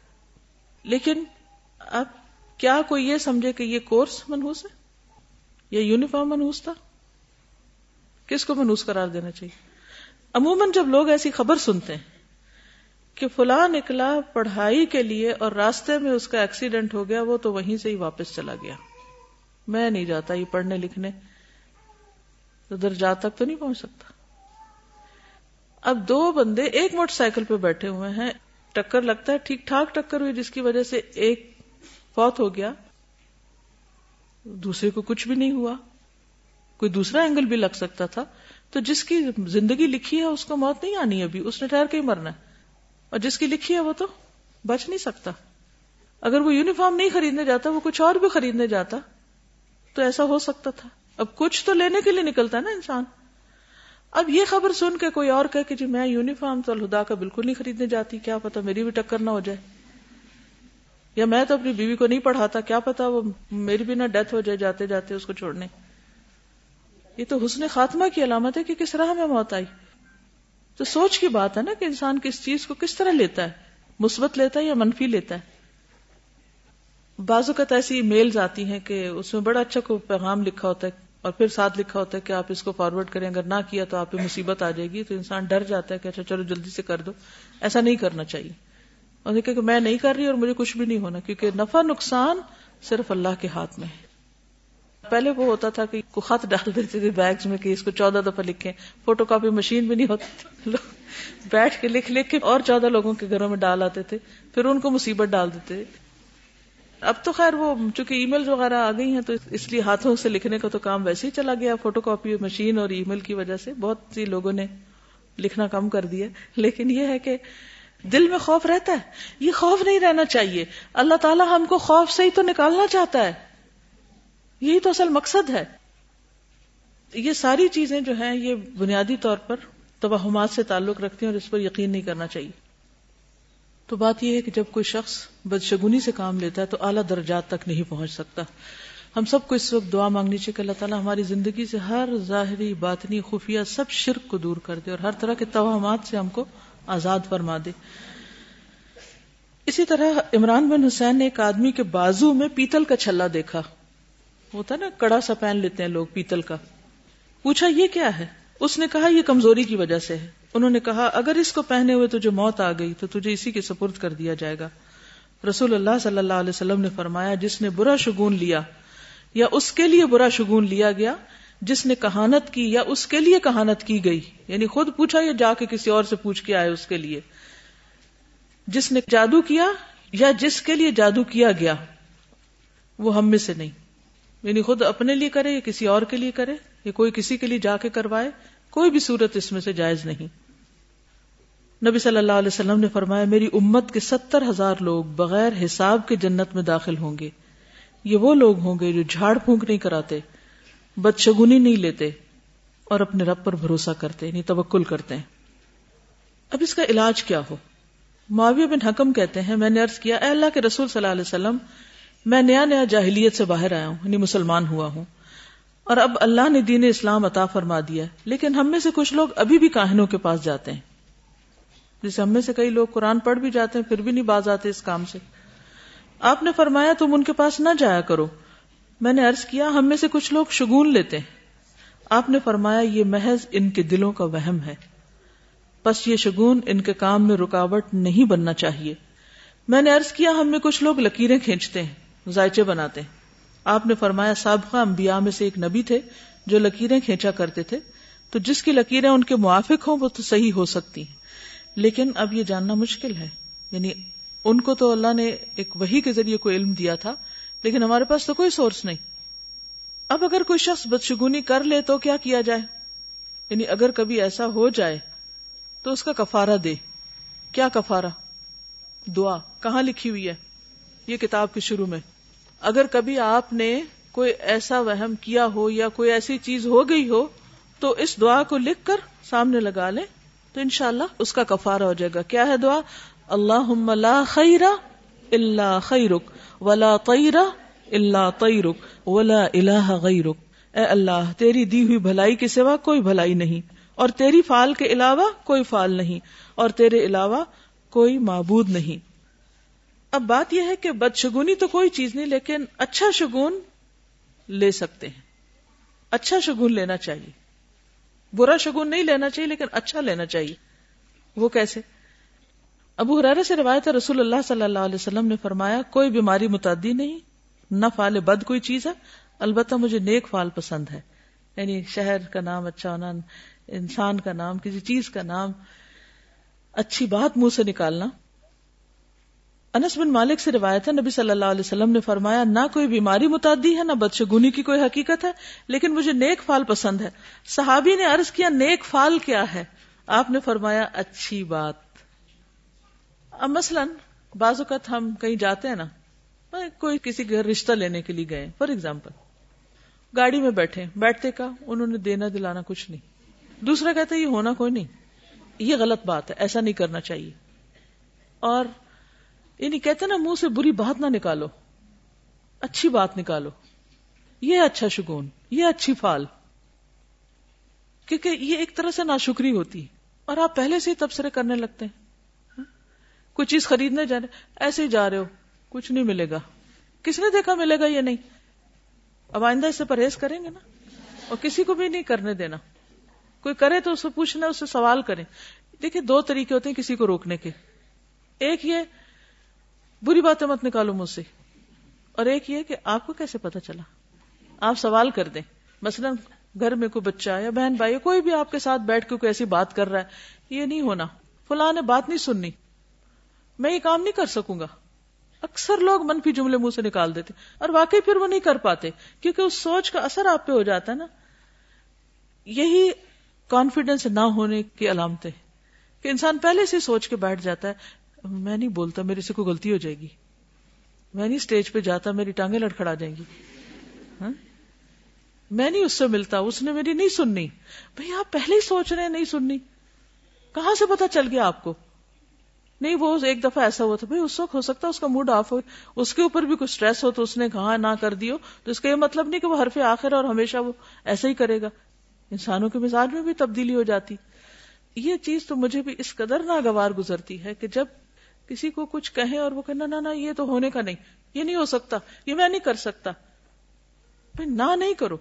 لیکن اب کیا کوئی یہ سمجھے کہ یہ کورس منحوس ہے یا یونیفارم منحوس تھا؟ کس کو منحوس قرار دینا چاہیے؟ عموماً جب لوگ ایسی خبر سنتے ہیں کہ فلاں نکلا پڑھائی کے لیے اور راستے میں اس کا ایکسیڈنٹ ہو گیا، وہ تو وہیں سے ہی واپس چلا گیا، میں نہیں جاتا یہ پڑھنے لکھنے، تو درجات تک تو نہیں پہنچ سکتا. اب دو بندے ایک موٹر سائیکل پہ بیٹھے ہوئے ہیں، ٹکر لگتا ہے، ٹھیک ٹھاک ٹکر ہوئی جس کی وجہ سے ایک فوت ہو گیا، دوسرے کو کچھ بھی نہیں ہوا. کوئی دوسرا اینگل بھی لگ سکتا تھا. تو جس کی زندگی لکھی ہے اس کو موت نہیں آنی، ابھی اس نے ٹھہر کے ہی مرنا ہے، اور جس کی لکھی ہے وہ تو بچ نہیں سکتا. اگر وہ یونیفارم نہیں خریدنے جاتا، وہ کچھ اور بھی خریدنے جاتا تو ایسا ہو سکتا تھا. اب کچھ تو لینے کے لیے نکلتا ہے نا انسان. اب یہ خبر سن کے کوئی اور کہے کہ جی میں یونیفارم تو الہدا کا بالکل نہیں خریدنے جاتی، کیا پتا میری بھی ٹکر نہ ہو جائے، یا میں تو اپنی بیوی کو نہیں پڑھاتا، کیا پتا وہ میری بھی نہ ڈیتھ ہو جائے جاتے جاتے اس کو چھوڑنے. یہ تو حسن خاتمہ کی علامت ہے کہ کس راہ میں موت آئی. تو سوچ کی بات ہے نا کہ انسان کس چیز کو کس طرح لیتا ہے، مثبت لیتا ہے یا منفی لیتا ہے. بعض اوقات ایسی میلز آتی ہیں کہ اس میں بڑا اچھا کوئی پیغام لکھا ہوتا ہے اور پھر ساتھ لکھا ہوتا ہے کہ آپ اس کو فارورڈ کریں، اگر نہ کیا تو آپ پہ مصیبت آ جائے گی. تو انسان ڈر جاتا ہے کہ اچھا چلو جلدی سے کر دو. ایسا نہیں کرنا چاہیے، اور دیکھیں کہ میں نہیں کر رہی اور مجھے کچھ بھی نہیں ہونا، کیونکہ نفع نقصان صرف اللہ کے ہاتھ میں ہے. پہلے وہ ہوتا تھا کہ کو خط ڈال دیتے تھے بیگز میں کہ اس کو چودہ دفعہ لکھیں، فوٹو کاپی مشین بھی نہیں ہوتی، لوگ بیٹھ کے لکھ لکھ کے اور چودہ لوگوں کے گھروں میں ڈال آتے تھے، پھر ان کو مصیبت ڈال دیتے. اب تو خیر وہ چونکہ ای میل وغیرہ آ گئی ہیں تو اس لیے ہاتھوں سے لکھنے کا تو کام ویسے ہی چلا گیا، فوٹو کاپی مشین اور ای میل کی وجہ سے بہت سی لوگوں نے لکھنا کم کر دیا. لیکن یہ ہے کہ دل میں خوف رہتا ہے، یہ خوف نہیں رہنا چاہیے. اللہ تعالیٰ ہم کو خوف سے ہی تو نکالنا چاہتا ہے، یہی تو اصل مقصد ہے. یہ ساری چیزیں جو ہیں یہ بنیادی طور پر توہمات سے تعلق رکھتی ہیں اور اس پر یقین نہیں کرنا چاہیے. تو بات یہ ہے کہ جب کوئی شخص بدشگونی سے کام لیتا ہے تو اعلیٰ درجات تک نہیں پہنچ سکتا. ہم سب کو اس وقت دعا مانگنی چاہیے کہ اللہ تعالیٰ ہماری زندگی سے ہر ظاہری باطنی خفیہ سب شرک کو دور کر دے اور ہر طرح کے توہمات سے ہم کو آزاد فرما دے. اسی طرح عمران بن حسین نے ایک آدمی کے بازو میں پیتل کا چھلا دیکھا، ہوتا نا کڑا سا پہن لیتے ہیں لوگ پیتل کا. پوچھا یہ کیا ہے؟ اس نے کہا یہ کمزوری کی وجہ سے ہے. انہوں نے کہا اگر اس کو پہنے ہوئے تجھے موت آ گئی تو تجھے اسی کے سپرد کر دیا جائے گا. رسول اللہ صلی اللہ علیہ وسلم نے فرمایا جس نے برا شگون لیا یا اس کے لیے برا شگون لیا گیا، جس نے کہانت کی یا اس کے لیے کہانت کی گئی، یعنی خود پوچھا یا جا کے کسی اور سے پوچھ کے آئے اس کے لیے، جس نے جادو کیا یا جس کے لیے جادو کیا گیا، وہ ہم میں سے نہیں. یعنی خود اپنے لیے کرے یا کسی اور کے لیے کرے یا کوئی کسی کے لیے جا کے کروائے، کوئی بھی صورت اس میں سے جائز نہیں. نبی صلی اللہ علیہ وسلم نے فرمایا میری امت کے ستر ہزار لوگ بغیر حساب کے جنت میں داخل ہوں گے. یہ وہ لوگ ہوں گے جو جھاڑ پھونک نہیں کراتے، بدشگونی نہیں لیتے اور اپنے رب پر بھروسہ کرتے، یعنی توکل کرتے ہیں. اب اس کا علاج کیا ہو؟ معاویہ بن حکم کہتے ہیں میں نے عرض کیا اے اللہ کے رسول صلی اللہ علیہ وسلم، میں نیا نیا جاہلیت سے باہر آیا ہوں، یعنی مسلمان ہوا ہوں، اور اب اللہ نے دین اسلام عطا فرما دیا، لیکن ہم میں سے کچھ لوگ ابھی بھی کاہنوں کے پاس جاتے ہیں. جیسے ہم میں سے کئی لوگ قرآن پڑھ بھی جاتے ہیں پھر بھی نہیں باز آتے اس کام سے. آپ نے فرمایا تم ان کے پاس نہ جایا کرو. میں نے عرض کیا ہم میں سے کچھ لوگ شگون لیتے ہیں. آپ نے فرمایا یہ محض ان کے دلوں کا وہم ہے، پس یہ شگون ان کے کام میں رکاوٹ نہیں بننا چاہیے. میں نے عرض کیا ہم میں کچھ لوگ لکیریں کھینچتے ہیں، ذائچے بناتے ہیں. آپ نے فرمایا سابقہ انبیاء میں سے ایک نبی تھے جو لکیریں کھینچا کرتے تھے، تو جس کی لکیریں ان کے موافق ہوں وہ تو صحیح ہو سکتی ہیں، لیکن اب یہ جاننا مشکل ہے. یعنی ان کو تو اللہ نے ایک وحی کے ذریعے کوئی علم دیا تھا، لیکن ہمارے پاس تو کوئی سورس نہیں. اب اگر کوئی شخص بدشگونی کر لے تو کیا کیا جائے؟ یعنی اگر کبھی ایسا ہو جائے تو اس کا کفارہ دے. کیا کفارہ؟ دعا. کہاں لکھی ہوئی ہے؟ یہ کتاب کے شروع میں. اگر کبھی آپ نے کوئی ایسا وہم کیا ہو یا کوئی ایسی چیز ہو گئی ہو تو اس دعا کو لکھ کر سامنے لگا لیں تو انشاءاللہ اس کا کفارہ ہو جائے گا. کیا ہے دعا؟ اللہم لا خیر الا خیرک ولا طیر الا طیرک ولا الہ غیرک. اے اللہ تیری دی ہوئی بھلائی کے سوا کوئی بھلائی نہیں، اور تیری فعل کے علاوہ کوئی فعل نہیں، اور تیرے علاوہ کوئی معبود نہیں. اب بات یہ ہے کہ بدشگونی تو کوئی چیز نہیں، لیکن اچھا شگون لے سکتے ہیں. اچھا شگون لینا چاہیے، برا شگون نہیں لینا چاہیے لیکن اچھا لینا چاہیے. وہ کیسے؟ ابو ہریرہ سے روایت ہے رسول اللہ صلی اللہ علیہ وسلم نے فرمایا کوئی بیماری متعدی نہیں، نہ فعل بد کوئی چیز ہے، البتہ مجھے نیک فعل پسند ہے. یعنی شہر کا نام اچھا ہونا، انسان کا نام، کسی چیز کا نام، اچھی بات منہ سے نکالنا. انس بن مالک سے روایت ہے نبی صلی اللہ علیہ وسلم نے فرمایا نہ کوئی بیماری متعدی ہے نہ بدشگونی کی کوئی حقیقت ہے، لیکن مجھے نیک فعل پسند ہے. صحابی نے عرض کیا نیک فعل کیا ہے؟ آپ نے فرمایا اچھی بات. اب مثلا بعض اوقات ہم کہیں جاتے ہیں نا، کوئی کسی گھر رشتہ لینے کے لیے گئے، فار ایگزامپل گاڑی میں بیٹھے، بیٹھتے کا انہوں نے دینا دلانا کچھ نہیں، دوسرا کہتا ہے یہ ہونا کوئی نہیں، یہ غلط بات ہے، ایسا نہیں کرنا چاہیے. اور یعنی کہتے نا منہ سے بری بات نہ نکالو، اچھی بات نکالو، یہ اچھا شگون، یہ اچھی فال، کیونکہ یہ ایک طرح سے ناشکری ہوتی ہے. اور آپ پہلے سے ہی تبصرے کرنے لگتے ہیں. کوئی چیز خریدنے جا رہے، ایسے ہی جا رہے ہو، کچھ نہیں ملے گا. کس نے دیکھا ملے گا یہ نہیں؟ اب آئندہ اس سے پرہیز کریں گے نا، اور کسی کو بھی نہیں کرنے دینا. کوئی کرے تو اس سے پوچھنا، اس سے سوال کریں. دیکھیں دو طریقے ہوتے ہیں کسی کو روکنے کے. ایک یہ بری باتیں مت نکالو مجھ سے، اور ایک یہ کہ آپ کو کیسے پتا چلا، آپ سوال کر دیں. مثلا گھر میں کوئی بچہ یا بہن بھائی کوئی بھی آپ کے ساتھ بیٹھ کے کوئی ایسی بات کر رہا ہے، یہ نہیں ہونا، فلاں نے بات نہیں سننی، میں یہ کام نہیں کر سکوں گا. اکثر لوگ منفی جملے منہ سے نکال دیتے اور واقعی پھر وہ نہیں کر پاتے، کیونکہ اس سوچ کا اثر آپ پہ ہو جاتا ہے نا. یہی کانفیڈنس نہ ہونے کی علامتیں کہ انسان پہلے سے سوچ کے بیٹھ جاتا ہے میں نہیں بولتا، میرے سے کوئی غلطی ہو جائے گی، میں نہیں اسٹیج پہ جاتا، میری ٹانگیں لڑکھڑا جائیں گی، ہاں؟ میں نہیں اس سے ملتا، اس نے میری نہیں سننی. بھئی آپ پہلے ہی سوچ رہے ہیں نہیں سننی، کہاں سے پتا چل گیا آپ کو؟ نہیں وہ ایک دفعہ ایسا ہوا تھا، بھئی اس وقت ہو سکتا ہے اس کا موڈ آف ہو، اس کے اوپر بھی کچھ سٹریس ہو تو اس نے کہا نہ کر دیو، تو اس کا یہ مطلب نہیں کہ وہ حرف آخر اور ہمیشہ وہ ایسا ہی کرے گا. انسانوں کے مزاج میں بھی تبدیلی ہو جاتی. یہ چیز تو مجھے بھی اس قدر ناگوار گزرتی ہے کہ جب کسی کو کچھ کہیں اور وہ کہنا نہ نہ یہ تو ہونے کا نہیں، یہ نہیں ہو سکتا، یہ میں نہیں کر سکتا. نہ نہیں کرو،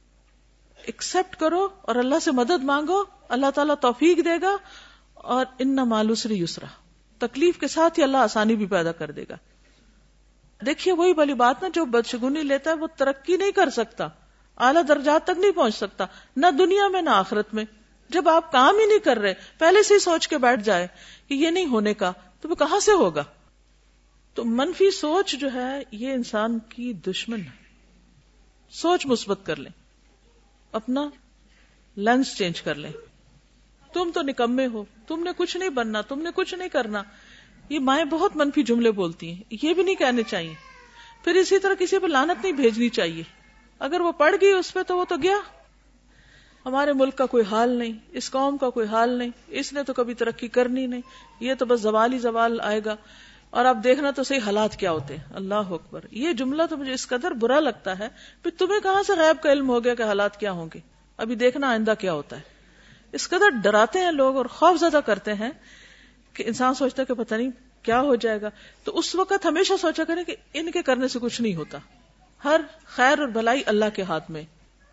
ایکسپٹ کرو اور اللہ سے مدد مانگو، اللہ تعالیٰ توفیق دے گا. اور ان مع العسر یسرا، تکلیف کے ساتھ ہی اللہ آسانی بھی پیدا کر دے گا. دیکھیے وہی والی بات نا، جو بدشگونی لیتا ہے وہ ترقی نہیں کر سکتا، اعلیٰ درجات تک نہیں پہنچ سکتا، نہ دنیا میں نہ آخرت میں. جب آپ کام ہی نہیں کر رہے، پہلے سے ہی سوچ کے بیٹھ جائے کہ یہ نہیں ہونے کا، تو وہ کہاں سے ہوگا؟ تو منفی سوچ جو ہے یہ انسان کی دشمن ہے. سوچ مثبت کر لیں، اپنا لینس چینج کر لیں. تم تو نکمے ہو، تم نے کچھ نہیں بننا، تم نے کچھ نہیں کرنا. یہ مائیں بہت منفی جملے بولتی ہیں، یہ بھی نہیں کہنے چاہیے. پھر اسی طرح کسی پہ لعنت نہیں بھیجنی چاہیے. اگر وہ پڑ گئی اس پہ تو وہ تو گیا. ہمارے ملک کا کوئی حال نہیں، اس قوم کا کوئی حال نہیں، اس نے تو کبھی ترقی کرنی نہیں، یہ تو بس زوال ہی زوال آئے گا. اور آپ دیکھنا تو صحیح حالات کیا ہوتے ہیں. اللہ اکبر. یہ جملہ تو مجھے اس قدر برا لگتا ہے، پھر تمہیں کہاں سے غیب کا علم ہو گیا کہ حالات کیا ہوں گے؟ ابھی دیکھنا آئندہ کیا ہوتا ہے. اس قدر ڈراتے ہیں لوگ اور خوف زدہ کرتے ہیں کہ انسان سوچتا ہے کہ پتہ نہیں کیا ہو جائے گا. تو اس وقت ہمیشہ سوچا کریں کہ ان کے کرنے سے کچھ نہیں ہوتا، ہر خیر اور بھلائی اللہ کے ہاتھ میں.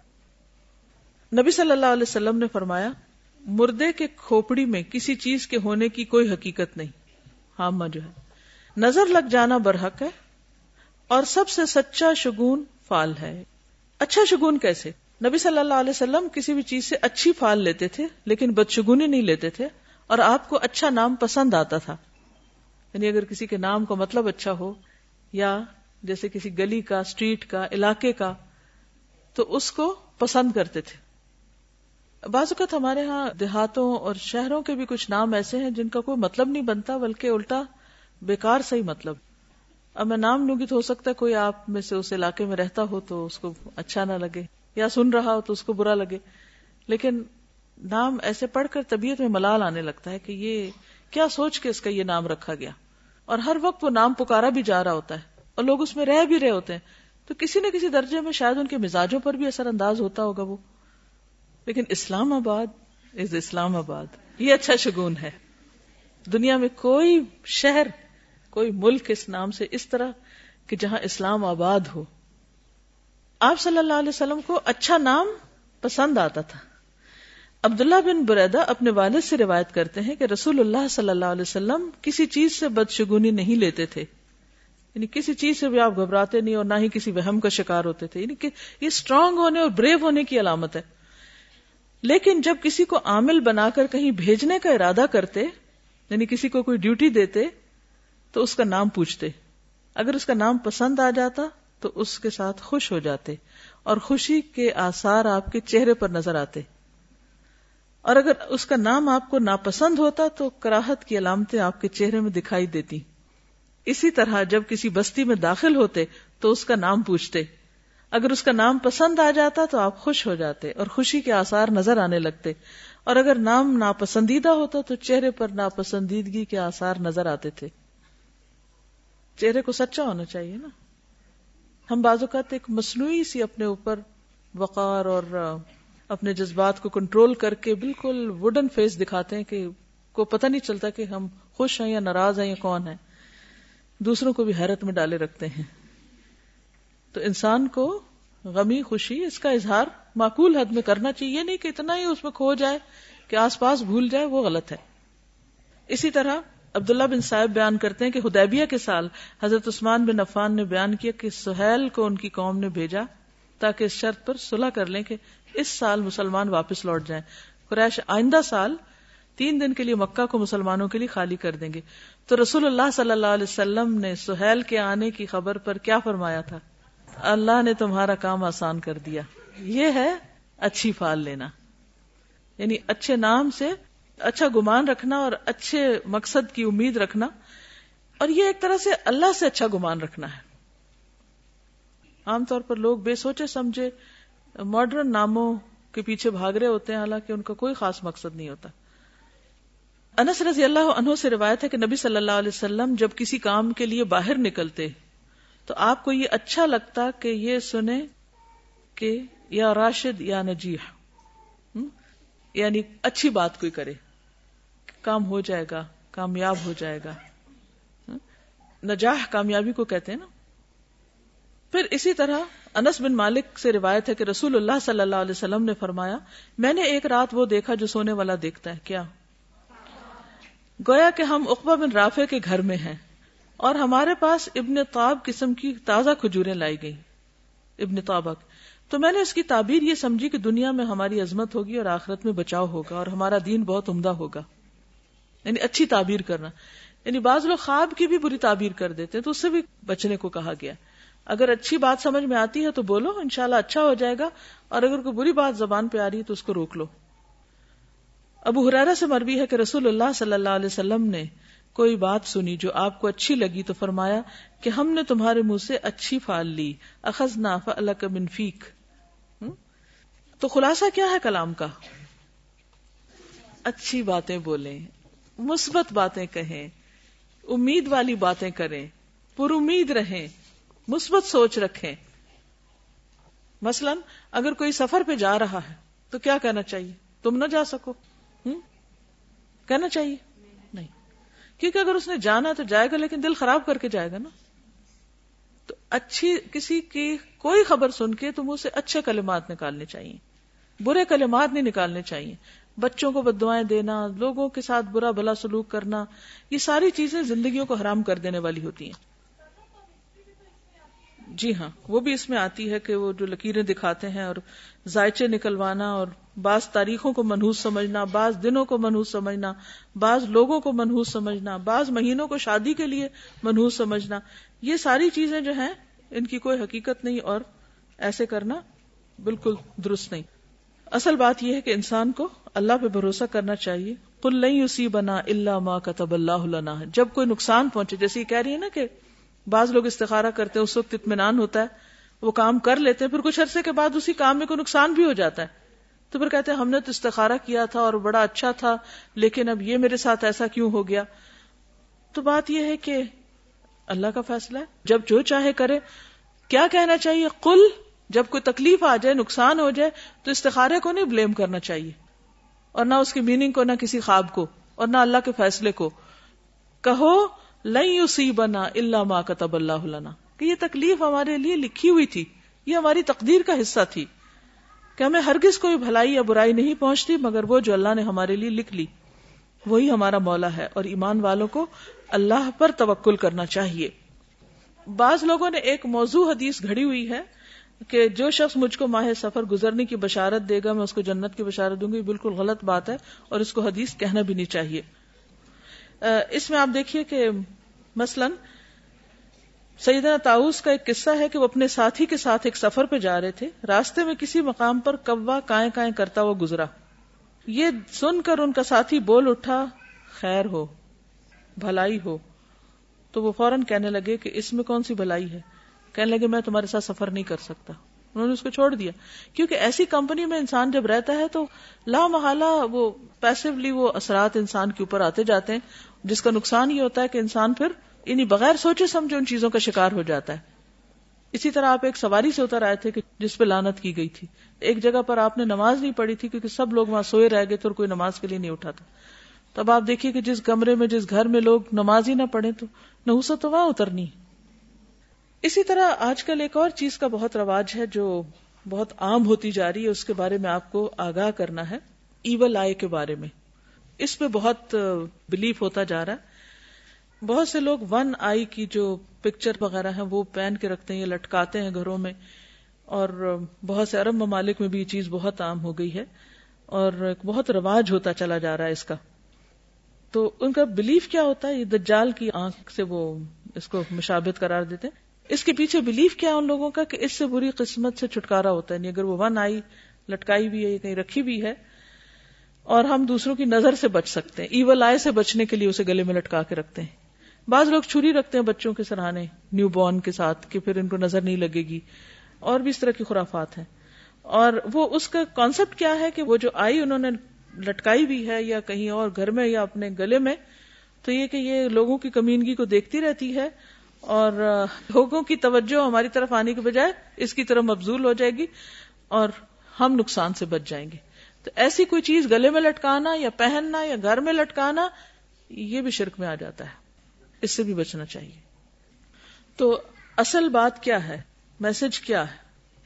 نبی صلی اللہ علیہ وسلم نے فرمایا مردے کے کھوپڑی میں کسی چیز کے ہونے کی کوئی حقیقت نہیں. ہاں جو ہے نظر لگ جانا برحق ہے، اور سب سے سچا شگون فال ہے. اچھا شگون کیسے؟ نبی صلی اللہ علیہ وسلم کسی بھی چیز سے اچھی فال لیتے تھے لیکن بدشگونی نہیں لیتے تھے. اور آپ کو اچھا نام پسند آتا تھا، یعنی اگر کسی کے نام کا مطلب اچھا ہو، یا جیسے کسی گلی کا، اسٹریٹ کا، علاقے کا، تو اس کو پسند کرتے تھے. بعض اوقات ہمارے ہاں دیہاتوں اور شہروں کے بھی کچھ نام ایسے ہیں جن کا کوئی مطلب نہیں بنتا، بلکہ الٹا بیکار صحیح مطلب. اب میں نام لوں گی تو ہو سکتا ہے کوئی آپ میں سے اس علاقے میں رہتا ہو تو اس کو اچھا نہ لگے، یا سن رہا ہو تو اس کو برا لگے. لیکن نام ایسے پڑھ کر طبیعت میں ملال آنے لگتا ہے کہ یہ کیا سوچ کے اس کا یہ نام رکھا گیا. اور ہر وقت وہ نام پکارا بھی جا رہا ہوتا ہے اور لوگ اس میں رہ بھی رہے ہوتے ہیں، تو کسی نہ کسی درجے میں شاید ان کے مزاجوں پر بھی اثر انداز ہوتا ہوگا وہ. لیکن اسلام آباد از اسلام آباد، یہ اچھا شگون ہے. دنیا میں کوئی شہر، کوئی ملک اس نام سے اس طرح کہ جہاں اسلام آباد ہو. آپ صلی اللہ علیہ وسلم کو اچھا نام پسند آتا تھا. عبداللہ بن بریدہ اپنے والد سے روایت کرتے ہیں کہ رسول اللہ صلی اللہ علیہ وسلم کسی چیز سے بدشگونی نہیں لیتے تھے، یعنی کسی چیز سے بھی آپ گھبراتے نہیں اور نہ ہی کسی وہم کا شکار ہوتے تھے. یعنی کہ یہ اسٹرانگ ہونے اور بریو ہونے کی علامت ہے. لیکن جب کسی کو عامل بنا کر کہیں بھیجنے کا ارادہ کرتے، یعنی کسی کو کوئی ڈیوٹی دیتے، تو اس کا نام پوچھتے. اگر اس کا نام پسند آ جاتا تو اس کے ساتھ خوش ہو جاتے اور خوشی کے آثار آپ کے چہرے پر نظر آتے. اور اگر اس کا نام آپ کو ناپسند ہوتا تو کراہت کی علامتیں آپ کے چہرے میں دکھائی دیتی. اسی طرح جب کسی بستی میں داخل ہوتے تو اس کا نام پوچھتے، اگر اس کا نام پسند آ جاتا تو آپ خوش ہو جاتے اور خوشی کے آثار نظر آنے لگتے، اور اگر نام ناپسندیدہ ہوتا تو چہرے پر ناپسندیدگی کے آثار نظر آتے تھے. چہرے کو سچا ہونا چاہیے نا. ہم بعض اوقات ایک مصنوعی سی اپنے اوپر وقار اور اپنے جذبات کو کنٹرول کر کے بالکل ووڈن فیس دکھاتے ہیں کہ کو پتہ نہیں چلتا کہ ہم خوش ہیں یا ناراض ہیں یا کون ہیں. دوسروں کو بھی حیرت میں ڈالے رکھتے ہیں. تو انسان کو غمی خوشی اس کا اظہار معقول حد میں کرنا چاہیے، نہیں کہ اتنا ہی اس میں کھو جائے کہ آس پاس بھول جائے، وہ غلط ہے. اسی طرح عبداللہ بن صائب بیان کرتے ہیں کہ حدیبیہ کے سال حضرت عثمان بن عفان نے بیان کیا کہ سہیل کو ان کی قوم نے بھیجا تاکہ اس شرط پر صلح کر لیں کہ اس سال مسلمان واپس لوٹ جائیں. قریش آئندہ سال تین دن کے لیے مکہ کو مسلمانوں کے لیے خالی کر دیں گے. تو رسول اللہ صلی اللہ علیہ وسلم نے سہیل کے آنے کی خبر پر کیا فرمایا تھا؟ اللہ نے تمہارا کام آسان کر دیا. یہ ہے اچھی فال لینا، یعنی اچھے نام سے اچھا گمان رکھنا اور اچھے مقصد کی امید رکھنا، اور یہ ایک طرح سے اللہ سے اچھا گمان رکھنا ہے. عام طور پر لوگ بے سوچے سمجھے ماڈرن ناموں کے پیچھے بھاگ رہے ہوتے ہیں، حالانکہ ان کا کوئی خاص مقصد نہیں ہوتا. انس رضی اللہ عنہ سے روایت ہے کہ نبی صلی اللہ علیہ وسلم جب کسی کام کے لیے باہر نکلتے تو آپ کو یہ اچھا لگتا کہ یہ سنے کہ یا راشد یا نجیح، یعنی اچھی بات کوئی کرے، کام ہو جائے گا، کامیاب ہو جائے گا. نجاح کامیابی کو کہتے ہیں نا. پھر اسی طرح انس بن مالک سے روایت ہے کہ رسول اللہ صلی اللہ علیہ وسلم نے فرمایا، میں نے ایک رات وہ دیکھا جو سونے والا دیکھتا ہے. کیا؟ گویا کہ ہم عقبہ بن رافع کے گھر میں ہیں اور ہمارے پاس ابن طاب قسم کی تازہ کھجوریں لائی گئی. ابن طابق. تو میں نے اس کی تعبیر یہ سمجھی کہ دنیا میں ہماری عظمت ہوگی اور آخرت میں بچاؤ ہوگا اور ہمارا دین بہت عمدہ ہوگا. یعنی اچھی تعبیر کرنا. یعنی بعض لوگ خواب کی بھی بری تعبیر کر دیتے ہیں، تو اس سے بھی بچنے کو کہا گیا. اگر اچھی بات سمجھ میں آتی ہے تو بولو، انشاءاللہ اچھا ہو جائے گا، اور اگر کوئی بری بات زبان پہ آ رہی ہے تو اس کو روک لو. ابو ہریرہ سے مروی ہے کہ رسول اللہ صلی اللہ علیہ وسلم نے کوئی بات سنی جو آپ کو اچھی لگی تو فرمایا کہ ہم نے تمہارے منہ سے اچھی فال لی، اخذنا فألک من فیک. تو خلاصہ کیا ہے کلام کا؟ اچھی باتیں بولیں، مثبت باتیں کہیں، امید والی باتیں کریں، پر امید رہیں، مثبت سوچ رکھیں. مثلا اگر کوئی سفر پہ جا رہا ہے تو کیا کہنا چاہیے؟ تم نہ جا سکو، ہم؟ کہنا چاہیے؟ نہیں، کیونکہ اگر اس نے جانا تو جائے گا لیکن دل خراب کر کے جائے گا نا. تو اچھی کسی کی کوئی خبر سن کے تم اسے اچھے کلمات نکالنے چاہیے، برے کلمات نہیں نکالنے چاہیے. بچوں کو بد دعائیں دینا، لوگوں کے ساتھ برا بھلا سلوک کرنا، یہ ساری چیزیں زندگیوں کو حرام کر دینے والی ہوتی ہیں. جی ہاں، وہ بھی اس میں آتی ہے کہ وہ جو لکیریں دکھاتے ہیں اور ذائچے نکلوانا، اور بعض تاریخوں کو منحوس سمجھنا، بعض دنوں کو منحوس سمجھنا، بعض لوگوں کو منحوس سمجھنا، بعض مہینوں کو شادی کے لیے منحوس سمجھنا، یہ ساری چیزیں جو ہیں ان کی کوئی حقیقت نہیں، اور ایسے کرنا بالکل درست نہیں. اصل بات یہ ہے کہ انسان کو اللہ پہ بھروسہ کرنا چاہیے. قل لن یصیبنا الا ما کتب اللہ لنا. جب کوئی نقصان پہنچے، جیسے یہ کہہ رہی ہے نا کہ بعض لوگ استخارہ کرتے ہیں، اس وقت اطمینان ہوتا ہے، وہ کام کر لیتے ہیں، پھر کچھ عرصے کے بعد اسی کام میں کوئی نقصان بھی ہو جاتا ہے، تو پھر کہتے ہیں ہم نے تو استخارہ کیا تھا اور بڑا اچھا تھا، لیکن اب یہ میرے ساتھ ایسا کیوں ہو گیا. تو بات یہ ہے کہ اللہ کا فیصلہ ہے، جب جو چاہے کرے. کیا کہنا چاہیے؟ قل. جب کوئی تکلیف آ جائے، نقصان ہو جائے، تو استخارے کو نہیں بلیم کرنا چاہیے، اور نہ اس کی میننگ کو، نہ کسی خواب کو، اور نہ اللہ کے فیصلے کو. کہو لن یصیبنا الا ما کتب اللہ لنا، کہ یہ تکلیف ہمارے لیے لکھی ہوئی تھی، یہ ہماری تقدیر کا حصہ تھی، کہ ہمیں ہرگز کوئی بھلائی یا برائی نہیں پہنچتی مگر وہ جو اللہ نے ہمارے لیے لکھ لی، وہی ہمارا مولا ہے. اور ایمان والوں کو اللہ پر توکل کرنا چاہیے. بعض لوگوں نے ایک موضوع حدیث گھڑی ہوئی ہے کہ جو شخص مجھ کو ماہ سفر گزرنے کی بشارت دے گا میں اس کو جنت کی بشارت دوں گی. بالکل غلط بات ہے، اور اس کو حدیث کہنا بھی نہیں چاہیے. اس میں آپ دیکھیے کہ مثلا سیدنا طاؤس کا ایک قصہ ہے کہ وہ اپنے ساتھی کے ساتھ ایک سفر پہ جا رہے تھے. راستے میں کسی مقام پر کوا کائیں کائیں کرتا ہوا گزرا. یہ سن کر ان کا ساتھی بول اٹھا، خیر ہو، بھلائی ہو. تو وہ فوراً کہنے لگے کہ اس میں کون سی بھلائی ہے؟ کہنے لگے میں تمہارے ساتھ سفر نہیں کر سکتا. انہوں نے اس کو چھوڑ دیا. کیونکہ ایسی کمپنی میں انسان جب رہتا ہے تو لا محالہ وہ پیسولی وہ اثرات انسان کے اوپر آتے جاتے ہیں, جس کا نقصان یہ ہوتا ہے کہ انسان پھر یعنی بغیر سوچے سمجھے ان چیزوں کا شکار ہو جاتا ہے. اسی طرح آپ ایک سواری سے اتر آئے تھے کہ جس پہ لعنت کی گئی تھی. ایک جگہ پر آپ نے نماز نہیں پڑھی تھی کیونکہ سب لوگ وہاں سوئے رہ گئے تھے اور کوئی نماز کے لیے نہیں اٹھا تھا. تب آپ دیکھیے کہ جس کمرے میں جس گھر میں لوگ نماز ہی نہ پڑھیں تو نحوست تو وہاں اترنی. اسی طرح آج کل ایک اور چیز کا بہت رواج ہے جو بہت عام ہوتی جا رہی ہے, اس کے بارے میں آپ کو آگاہ کرنا ہے. ایول آئی کے بارے میں اس پہ بہت بلیف ہوتا جا رہا ہے. بہت سے لوگ ون آئی کی جو پکچر وغیرہ ہیں وہ پہن کے رکھتے ہیں یا لٹکاتے ہیں گھروں میں, اور بہت سے عرب ممالک میں بھی یہ چیز بہت عام ہو گئی ہے اور بہت رواج ہوتا چلا جا رہا ہے اس کا. تو ان کا بلیف کیا ہوتا ہے؟ یہ دجال کی آنکھ سے وہ اس کو مشابہت قرار دیتے ہیں. اس کے پیچھے بلیف کیا ہے ان لوگوں کا کہ اس سے بری قسمت سے چھٹکارا ہوتا ہے. اگر وہ ون آئی لٹکائی بھی ہے یا کہیں رکھی بھی ہے اور ہم دوسروں کی نظر سے بچ سکتے ہیں. ایول آئی سے بچنے کے لیے اسے گلے میں لٹکا کے رکھتے ہیں. بعض لوگ چھری رکھتے ہیں بچوں کے سرہانے نیو بورن کے ساتھ کہ پھر ان کو نظر نہیں لگے گی, اور بھی اس طرح کی خرافات ہیں. اور وہ اس کا کانسیپٹ کیا ہے کہ وہ جو آئی انہوں نے لٹکائی بھی ہے یا کہیں اور گھر میں یا اپنے گلے میں, تو یہ کہ یہ لوگوں کی کمینگی کو دیکھتی رہتی ہے اور لوگوں کی توجہ ہماری طرف آنے کے بجائے اس کی طرف مبذول ہو جائے گی اور ہم نقصان سے بچ جائیں گے. تو ایسی کوئی چیز گلے میں لٹکانا یا پہننا یا گھر میں لٹکانا یہ بھی شرک میں آ جاتا ہے, اس سے بھی بچنا چاہیے. تو اصل بات کیا ہے, میسج کیا ہے؟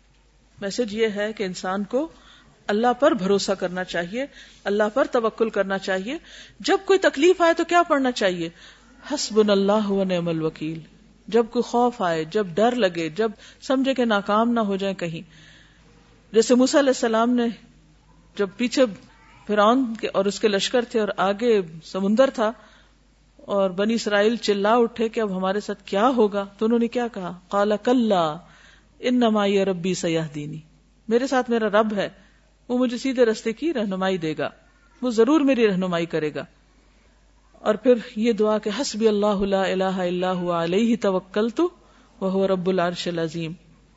میسج یہ ہے کہ انسان کو اللہ پر بھروسہ کرنا چاہیے, اللہ پر توکل کرنا چاہیے. جب کوئی تکلیف آئے تو کیا پڑھنا چاہیے؟ حسبنا اللہ و نعم الوکیل. جب کوئی خوف آئے, جب ڈر لگے, جب سمجھے کہ ناکام نہ ہو جائیں کہیں, جیسے موسیٰ علیہ السلام نے جب پیچھے فرعون کے اور اس کے لشکر تھے اور آگے سمندر تھا اور بنی اسرائیل چلا اٹھے کہ اب ہمارے ساتھ کیا ہوگا, تو انہوں نے کیا کہا؟ قال کلا ان معی ربی سیہدینی. میرے ساتھ میرا رب ہے, وہ مجھے سیدھے رستے کی رہنمائی دے گا, وہ ضرور میری رہنمائی کرے گا. اور پھر یہ دعا کہ حسبی اللہ لا الہ الا هو علیہ توکلت وہو رب العرش العظیم.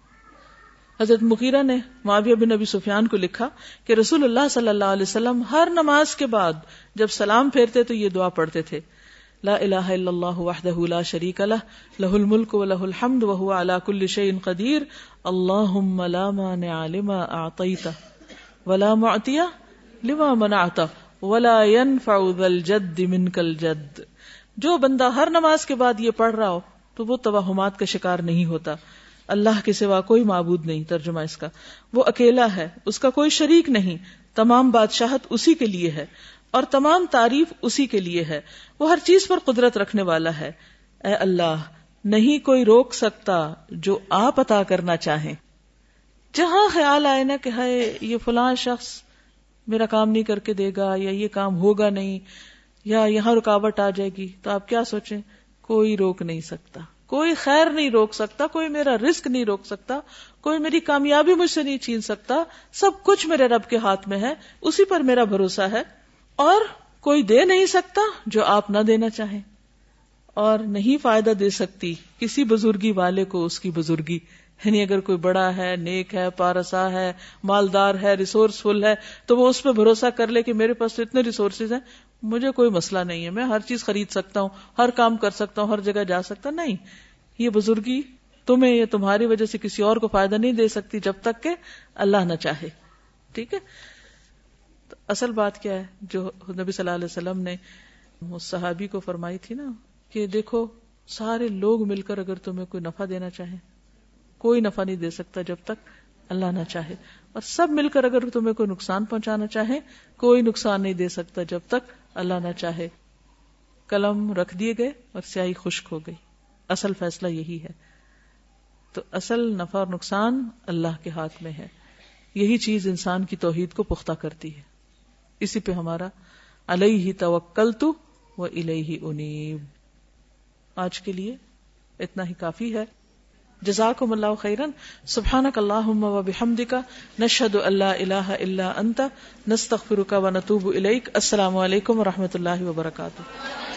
حضرت مغیرہ نے معاویہ بن ابی سفیان کو لکھا کہ رسول اللہ صلی اللہ علیہ وسلم ہر نماز کے بعد جب سلام پھیرتے تو یہ دعا پڑھتے تھے, لا الہ الا اللہ وحدہ لا شریک لہ لہ الملک و لہ الحمد وہو علی کل شیء قدیر اللہم لا مانع لما اعطیت ولا معطی لما منعت ولا ينفع ذا الجد منک الجد. جو بندہ ہر نماز کے بعد یہ پڑھ رہا ہو تو وہ توہمات کا شکار نہیں ہوتا. اللہ کے سوا کوئی معبود نہیں. ترجمہ اس کا, وہ اکیلا ہے, اس کا کوئی شریک نہیں, تمام بادشاہت اسی کے لیے ہے اور تمام تعریف اسی کے لیے ہے, وہ ہر چیز پر قدرت رکھنے والا ہے. اے اللہ, نہیں کوئی روک سکتا جو آپ عطا کرنا چاہیں. جہاں خیال آئے نا کہ ہے یہ فلاں شخص میرا کام نہیں کر کے دے گا یا یہ کام ہوگا نہیں یا یہاں رکاوٹ آ جائے گی, تو آپ کیا سوچیں؟ کوئی روک نہیں سکتا, کوئی خیر نہیں روک سکتا, کوئی میرا رزق نہیں روک سکتا, کوئی میری کامیابی مجھ سے نہیں چھین سکتا. سب کچھ میرے رب کے ہاتھ میں ہے, اسی پر میرا بھروسہ ہے. اور کوئی دے نہیں سکتا جو آپ نہ دینا چاہیں, اور نہیں فائدہ دے سکتی کسی بزرگی والے کو اس کی بزرگی. یعنی اگر کوئی بڑا ہے, نیک ہے, پارسا ہے, مالدار ہے, ریسورسفل ہے, تو وہ اس پہ بھروسہ کر لے کہ میرے پاس تو اتنے ریسورسز ہیں, مجھے کوئی مسئلہ نہیں ہے, میں ہر چیز خرید سکتا ہوں, ہر کام کر سکتا ہوں, ہر جگہ جا سکتا. نہیں, یہ بزرگی تمہیں یا تمہاری وجہ سے کسی اور کو فائدہ نہیں دے سکتی جب تک کہ اللہ نہ چاہے. ٹھیک ہے, تو اصل بات کیا ہے جو نبی صلی اللہ علیہ وسلم نے اس صحابی کو فرمائی تھی نا کہ دیکھو سارے لوگ مل کر اگر تمہیں کوئی نفع دینا چاہیں, کوئی نفع نہیں دے سکتا جب تک اللہ نہ چاہے, اور سب مل کر اگر تمہیں کوئی نقصان پہنچانا چاہیں کوئی نقصان نہیں دے سکتا جب تک اللہ نہ چاہے. قلم رکھ دیے گئے اور سیاہی خشک ہو گئی. اصل فیصلہ یہی ہے. تو اصل نفع اور نقصان اللہ کے ہاتھ میں ہے. یہی چیز انسان کی توحید کو پختہ کرتی ہے. اسی پہ ہمارا علیہ توکلت و الیہ انیب. آج کے لیے اتنا ہی کافی ہے. جزاکم اللہ خیرا. سبحانک اللہم و بحمدک نشہد ان لا الہ الا انت نستغفرک و نتوب الیک. السلام علیکم و رحمۃ اللہ وبرکاتہ.